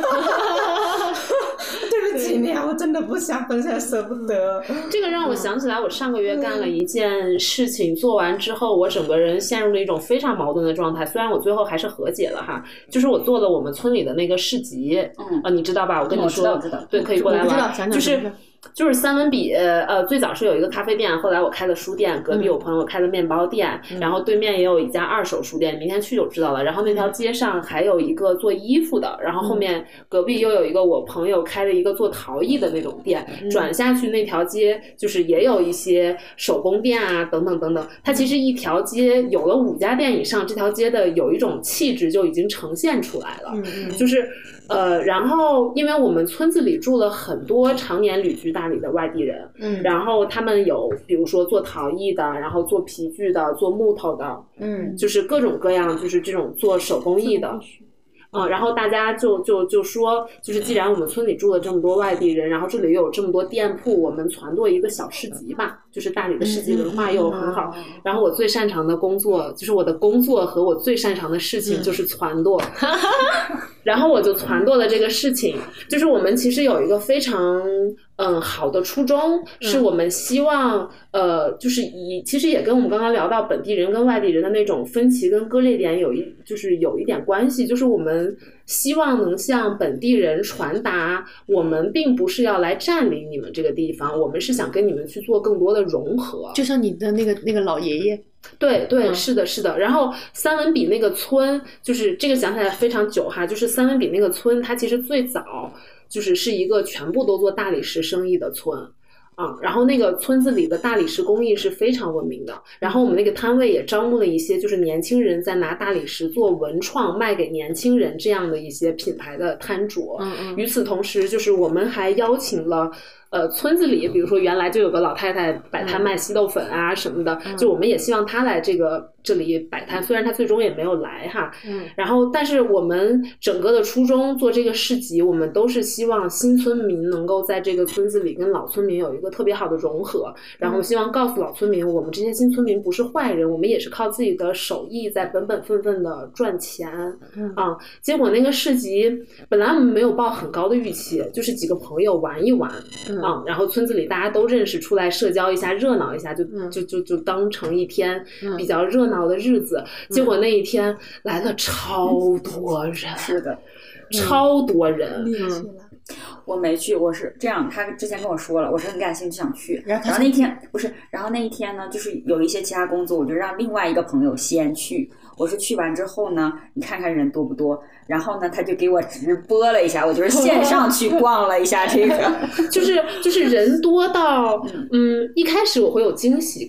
对不起你啊，我真的不想分享，舍不得。 这个让我想起来，我上个月干了一件事情，做完之后，我整个人陷入了一种非常矛盾的状态。虽然我最后还是和解了哈，就是我做了我们村里的那个市集，嗯，啊，你知道吧？我跟你说， 我知道， 对，可以过来玩， 我知道，想就是。就是三文笔，呃，最早是有一个咖啡店，后来我开了书店，隔壁有朋友开了面包店，嗯、然后对面也有一家二手书店，明天去就知道了。然后那条街上还有一个做衣服的，然后后面隔壁又有一个我朋友开了一个做陶艺的那种店，嗯、转下去那条街就是也有一些手工店啊，等等等等。它其实一条街有了五家店以上，这条街的有一种气质就已经呈现出来了，嗯、就是。呃，然后因为我们村子里住了很多常年旅居大理的外地人，嗯，然后他们有比如说做陶艺的，然后做皮具的，做木头的，嗯，就是各种各样，就是这种做手工艺的。嗯，然后大家就就就说，就是既然我们村里住了这么多外地人，然后这里又有这么多店铺，我们传做一个小市集吧。就是大理的市集文化又很好。嗯、然后我最擅长的工作，就是我的工作和我最擅长的事情就是传舵。嗯、然后我就传舵了这个事情，就是我们其实有一个非常嗯好的初衷，是我们希望呃，就是以其实也跟我们刚刚聊到本地人跟外地人的那种分歧跟割裂点有一就是有一点关系，就是我们希望能向本地人传达，我们并不是要来占领你们这个地方，我们是想跟你们去做更多的融合。 就像你的那个那个老爷爷。 对对，是的是的。然后三文笔那个村，就是这个想起来非常久哈，就是三文笔那个村，它其实最早就是是一个全部都做大理石生意的村。啊、嗯，然后那个村子里的大理石工艺是非常文明的，然后我们那个摊位也招募了一些就是年轻人在拿大理石做文创卖给年轻人这样的一些品牌的摊主。嗯嗯。与此同时，就是我们还邀请了呃村子里，比如说原来就有个老太太摆摊卖稀豆粉啊什么的，嗯、就我们也希望她来这个这里摆摊，虽然她最终也没有来哈。嗯。然后，但是我们整个的初衷做这个市集，我们都是希望新村民能够在这个村子里跟老村民有一个特别好的融合，然后希望告诉老村民，我们这些新村民不是坏人，我们也是靠自己的手艺在本本分分的赚钱。嗯啊，结果那个市集本来我们没有抱很高的预期，就是几个朋友玩一玩，嗯、啊，然后村子里大家都认识，出来社交一下，热闹一下，就就就就当成一天比较热闹的日子。嗯、结果那一天来了超多人， 是的， 超多人。 嗯我没去，我是这样，他之前跟我说了，我是很感兴趣想去，然后那一天不是，然后那一天呢，就是有一些其他工作，我就让另外一个朋友先去，我是去完之后呢，你看看人多不多，然后呢，他就给我直播了一下，我就是线上去逛了一下这个， 就是就是人多到，嗯，一开始我会有惊喜感。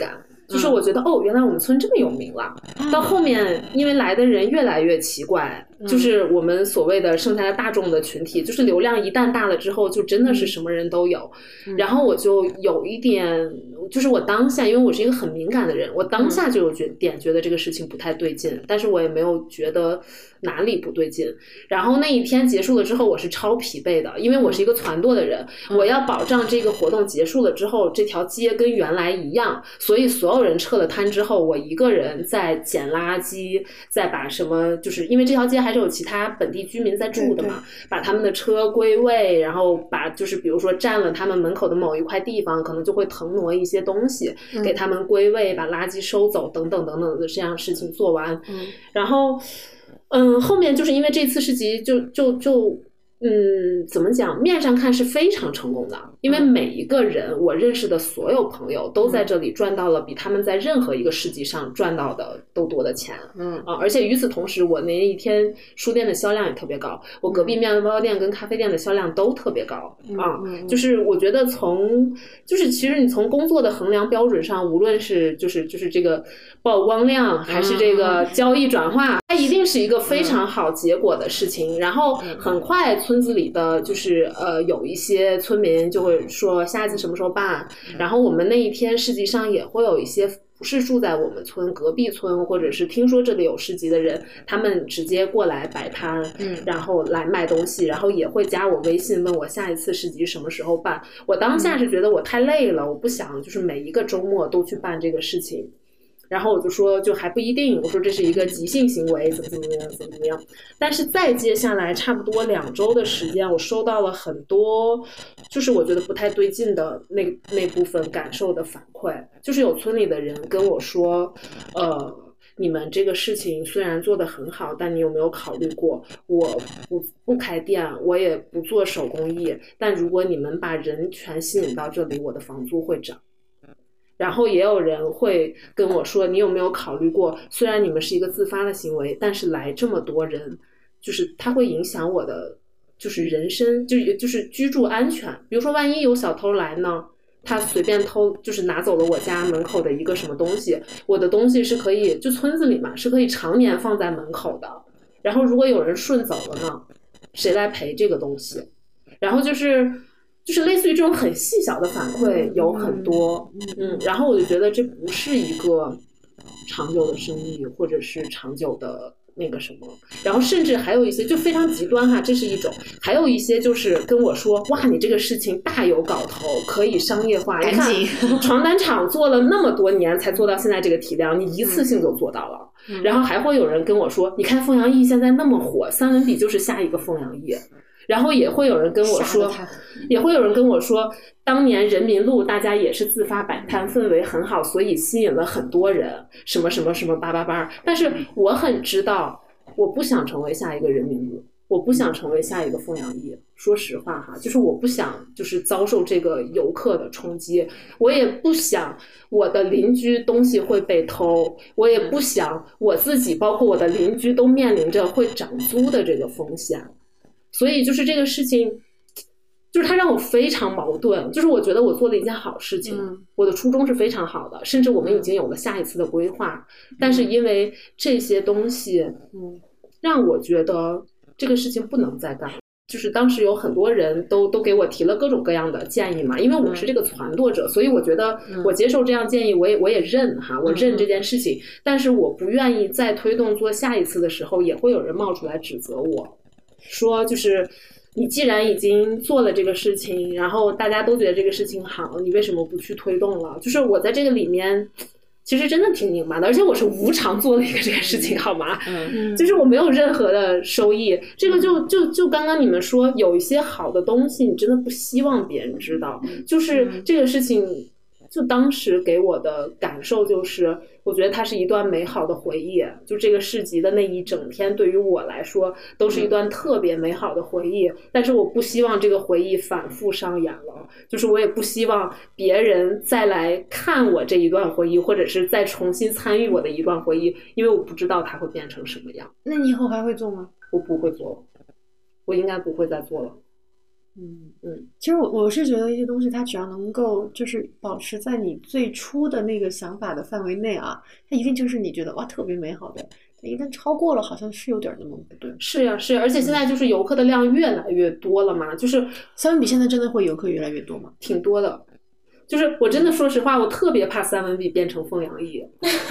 就是我觉得、嗯、哦，原来我们村这么有名了。到后面因为来的人越来越奇怪，就是我们所谓的剩下的大众的群体，就是流量一旦大了之后就真的是什么人都有、嗯、然后我就有一点，就是我当下因为我是一个很敏感的人，我当下就有觉点觉得这个事情不太对劲，但是我也没有觉得哪里不对劲。然后那一天结束了之后我是超疲惫的，因为我是一个撺掇的人，我要保障这个活动结束了之后这条街跟原来一样，所以所有人撤了摊之后我一个人在捡垃圾，再把什么，就是因为这条街还是有其他本地居民在住的嘛，把他们的车归位，然后把就是比如说占了他们门口的某一块地方，可能就会腾挪一些东西、嗯、给他们归位，把垃圾收走等等等等的这样事情做完、嗯、然后嗯，后面就是因为这次市集就就就嗯，怎么讲？面上看是非常成功的，因为每一个人我认识的所有朋友都在这里赚到了比他们在任何一个市集上赚到的都多的钱。嗯啊，而且与此同时，我那一天书店的销量也特别高，我隔壁面包店跟咖啡店的销量都特别高、嗯、啊、嗯。就是我觉得从就是其实你从工作的衡量标准上，无论是就是就是这个曝光量还是这个交易转化，它一定是一个非常好结果的事情。然后很快村子里的就是呃有一些村民就会说下一次什么时候办，然后我们那一天市集上也会有一些不是住在我们村隔壁村或者是听说这里有市集的人，他们直接过来摆摊、嗯、然后来卖东西，然后也会加我微信问我下一次市集什么时候办。我当下是觉得我太累了、嗯、我不想就是每一个周末都去办这个事情，然后我就说就还不一定，我说这是一个即兴行为怎么怎么样怎么怎么样。但是再接下来差不多两周的时间，我收到了很多就是我觉得不太对劲的那那部分感受的反馈，就是有村里的人跟我说呃你们这个事情虽然做得很好，但你有没有考虑过我不不开店，我也不做手工艺，但如果你们把人全吸引到这里，我的房租会涨。然后也有人会跟我说你有没有考虑过虽然你们是一个自发的行为，但是来这么多人就是它会影响我的就是人身就是就是居住安全，比如说万一有小偷来呢，他随便偷就是拿走了我家门口的一个什么东西，我的东西是可以就村子里嘛是可以常年放在门口的，然后如果有人顺走了呢，谁来赔这个东西。然后就是就是类似于这种很细小的反馈有很多，嗯，然后我就觉得这不是一个长久的生意，或者是长久的那个什么。然后甚至还有一些就非常极端哈，这是一种，还有一些就是跟我说，哇，你这个事情大有搞头，可以商业化。你看，床单厂做了那么多年才做到现在这个体量，你一次性就做到了。嗯、然后还会有人跟我说，你看凤阳驿现在那么火，三文笔就是下一个凤阳驿。然后也会有人跟我说，也会有人跟我说，当年人民路大家也是自发摆摊，氛围很好，所以吸引了很多人，什么什么什么八八八。但是我很知道，我不想成为下一个人民路，我不想成为下一个凤阳驿。说实话哈，就是我不想就是遭受这个游客的冲击，我也不想我的邻居东西会被偷，我也不想我自己包括我的邻居都面临着会涨租的这个风险。所以就是这个事情就是它让我非常矛盾，就是我觉得我做了一件好事情、嗯、我的初衷是非常好的，甚至我们已经有了下一次的规划、嗯、但是因为这些东西嗯，让我觉得这个事情不能再干。就是当时有很多人都都给我提了各种各样的建议嘛，因为我是这个撺掇者、嗯、所以我觉得我接受这样建议我也我也认哈，我认这件事情、嗯、但是我不愿意再推动做下一次的时候也会有人冒出来指责我，说就是你既然已经做了这个事情，然后大家都觉得这个事情好，你为什么不去推动了。就是我在这个里面其实真的挺拧巴的，而且我是无偿做了一个这个事情好吗、嗯、就是我没有任何的收益。这个就就就刚刚你们说有一些好的东西你真的不希望别人知道，就是这个事情就当时给我的感受就是我觉得它是一段美好的回忆，就这个市集的那一整天对于我来说都是一段特别美好的回忆、嗯、但是我不希望这个回忆反复上演了，就是我也不希望别人再来看我这一段回忆，或者是再重新参与我的一段回忆，因为我不知道它会变成什么样。 那你以后还会做吗？ 我不会做了，我应该不会再做了。 嗯嗯，其实我我是觉得一些东西，它只要能够就是保持在你最初的那个想法的范围内啊，它一定就是你觉得哇特别美好的。一旦超过了，好像是有点那么不对。 是呀，是呀，而且现在就是游客的量越来越多了嘛，就是三文笔现在真的会游客越来越多吗？ 挺多的。就是我真的说实话，我特别怕三文笔变成凤阳驿。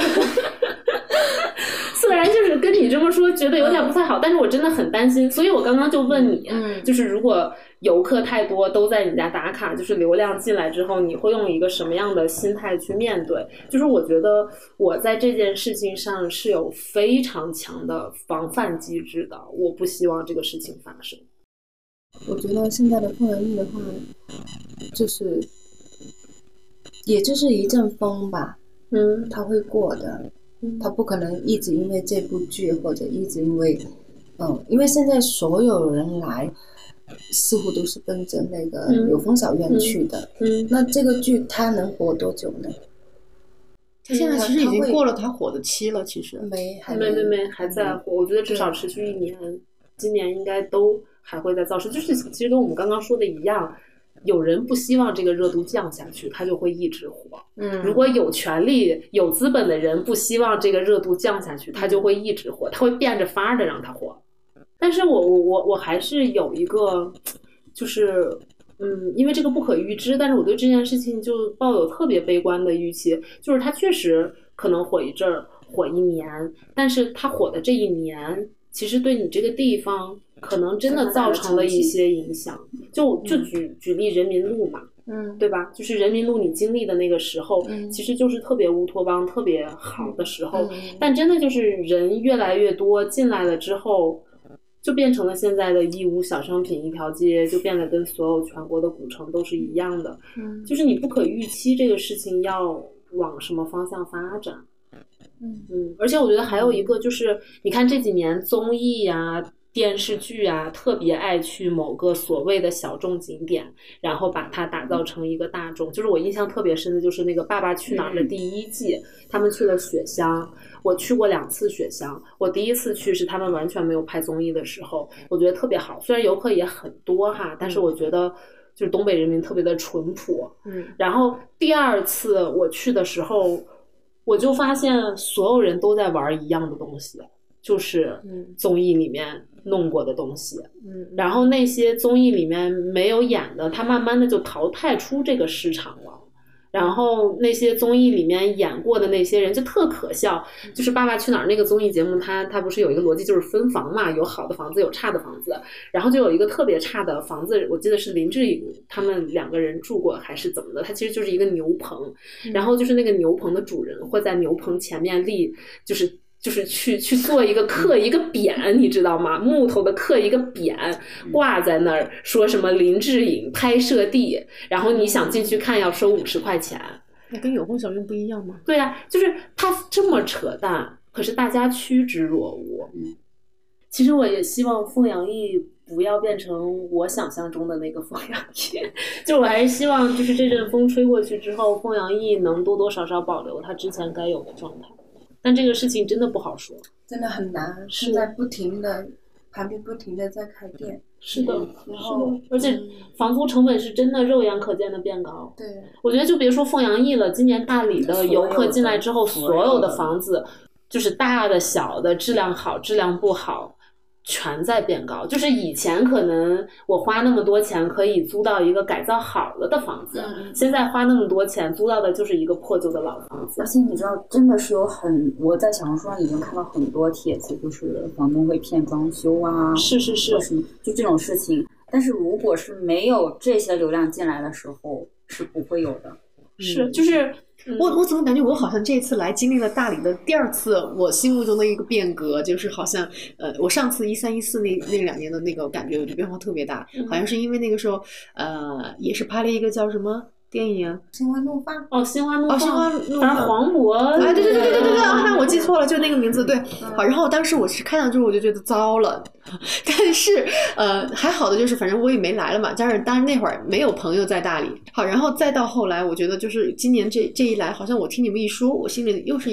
虽然就是跟你这么说觉得有点不太好，但是我真的很担心，所以我刚刚就问你， 嗯、 就是如果游客太多都在你家打卡，就是流量进来之后，你会用一个什么样的心态去面对？就是我觉得我在这件事情上是有非常强的防范机制的，我不希望这个事情发生。 我觉得现在的凤阳驿的话，就是也就是一阵风吧， 嗯， 它会过的。他不可能一直因为这部剧或者一直因为嗯，因为现在所有人来似乎都是奔着那个有风小院去的、 嗯嗯、 那这个剧它能活多久呢？ 它现在其实已经过了它火的期了，其实没还没没没还在火，我觉得至少持续一年，今年应该都还会再造势，就是其实跟我们刚刚说的一样，有人不希望这个热度降下去，他就会一直火。 嗯， 如果有权利、有资本的人不希望这个热度降下去，他就会一直火，他会变着法儿的让他火。但是我我我我还是有一个，就是嗯，因为这个不可预知，但是我对这件事情就抱有特别悲观的预期，就是它确实可能火一阵儿，火一年，但是它火的这一年，其实对你这个地方可能真的造成了一些影响。就就举举例人民路嘛， 嗯， 对吧？就是人民路你经历的那个时候， 嗯、 其实就是特别乌托邦、特别好的时候、 嗯， 但真的就是人越来越多进来了之后。就变成了现在的义乌小商品一条街，就变得跟所有全国的古城都是一样的。 嗯， 就是你不可预期这个事情要往什么方向发展。 嗯嗯，而且我觉得还有一个就是，你看这几年综艺啊、电视剧啊，特别爱去某个所谓的小众景点，然后把它打造成一个大众。就是我印象特别深的就是那个《爸爸去哪儿》的第一季，嗯、他们去了雪乡。我去过两次雪乡，我第一次去是他们完全没有拍综艺的时候，我觉得特别好。虽然游客也很多哈，但是我觉得就是东北人民特别的淳朴。 嗯， 然后第二次我去的时候，我就发现所有人都在玩一样的东西，就是综艺里面弄过的东西。嗯，然后那些综艺里面没有演的，它慢慢的就淘汰出这个市场了。然后那些综艺里面演过的那些人就特可笑，就是《爸爸去哪儿》那个综艺节目，它它不是有一个逻辑就是分房嘛，有好的房子有差的房子，然后就有一个特别差的房子，我记得是林志颖他们两个人住过还是怎么的，它其实就是一个牛棚，然后就是那个牛棚的主人会在牛棚前面立，就是就是去去做一个刻一个匾，你知道吗？木头的刻一个匾挂在那儿，说什么林志颖拍摄地，然后你想进去看要收五十块钱。 那跟有风小院不一样吗？ 对啊，就是他这么扯淡，可是大家趋之若鹜。嗯，其实我也希望凤阳驿不要变成我想象中的那个凤阳驿，就我还是希望就是这阵风吹过去之后，凤阳驿能多多少少保留它之前该有的状态。但这个事情真的不好说， 真的很难。现在不停的旁边不停的在开店， 是的， 然后是的，而且房租成本是真的肉眼可见的变高。 对， 我觉得就别说凤阳驿了，今年大理的游客进来之后，所有的房子就是大的、小的，质量好、质量不好。全在变高，就是以前可能我花那么多钱可以租到一个改造好了的房子，嗯、现在花那么多钱租到的就是一个破旧的老房子。 而且你知道，真的是有很，我在小红书上已经看到很多帖子，就是房东会骗装修啊， 是是是， 就这种事情。但是如果是没有这些流量进来的时候，是不会有的。 是，就是。 嗯、我我怎么感觉我好像这次来经历了大理的第二次我心目中的一个变革，就是好像呃我上次一三一四那那两年的那个感觉我就变化特别大， 嗯、 好像是因为那个时候呃也是拍了一个叫什么电影心花怒放哦，心花怒放， 哦，心花怒放， 黄渤， 哎，对对对对对对对，啊，我记错了，就那个名字，对，好，然后当时我是看到之后我就觉得糟了，但是呃还好的就是反正我也没来了嘛，加上当然那会儿没有朋友在大理，好，然后再到后来，我觉得就是今年这这一来，好像我听你们一说，我心里又是一。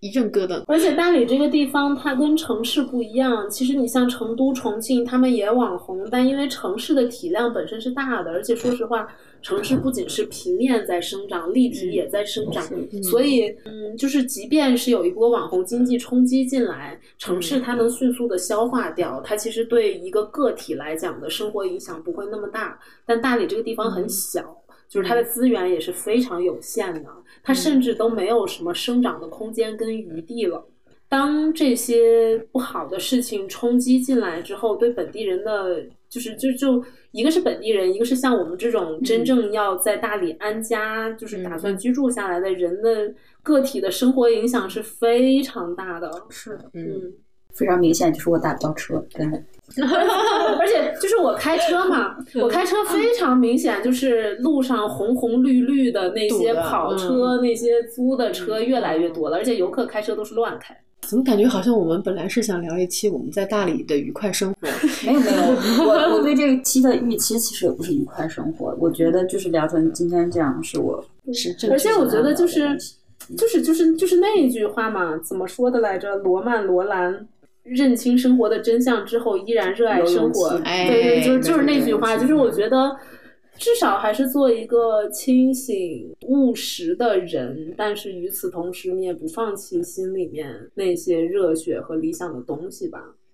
一阵咯噔。 而且大理这个地方它跟城市不一样，其实你像成都、重庆他们也网红，但因为城市的体量本身是大的，而且说实话城市不仅是平面在生长，立体也在生长， 嗯、 所以嗯，就是即便是有一波网红经济冲击进来，城市它能迅速的消化掉，它其实对一个个体来讲的生活影响不会那么大。但大理这个地方很小、嗯、就是它的资源也是非常有限的，它甚至都没有什么生长的空间跟余地了。当这些不好的事情冲击进来之后，对本地人的就是就就一个是本地人，一个是像我们这种真正要在大理安家、嗯、就是打算居住下来的人的个体的生活影响是非常大的。 是的， 嗯， 非常明显，就是我打不到车，真的。 而且就是我开车嘛，我开车非常明显，就是路上红红绿绿的那些跑车、嗯、那些租的车越来越多了，而且游客开车都是乱开。 怎么感觉好像我们本来是想聊一期我们在大理的愉快生活？ 没有没有，我我对这个期的预期其实也不是愉快生活，我觉得就是聊成今天这样是我是正。 而且我觉得就是就是就是就是那一句话嘛，怎么说的来着？罗曼罗兰认清生活的真相之后，依然热爱生活。 哎、 对对，就是就是那句话，就是我觉得。至少还是做一个清醒务实的人，但是与此同时你也不放弃心里面那些热血和理想的东西吧。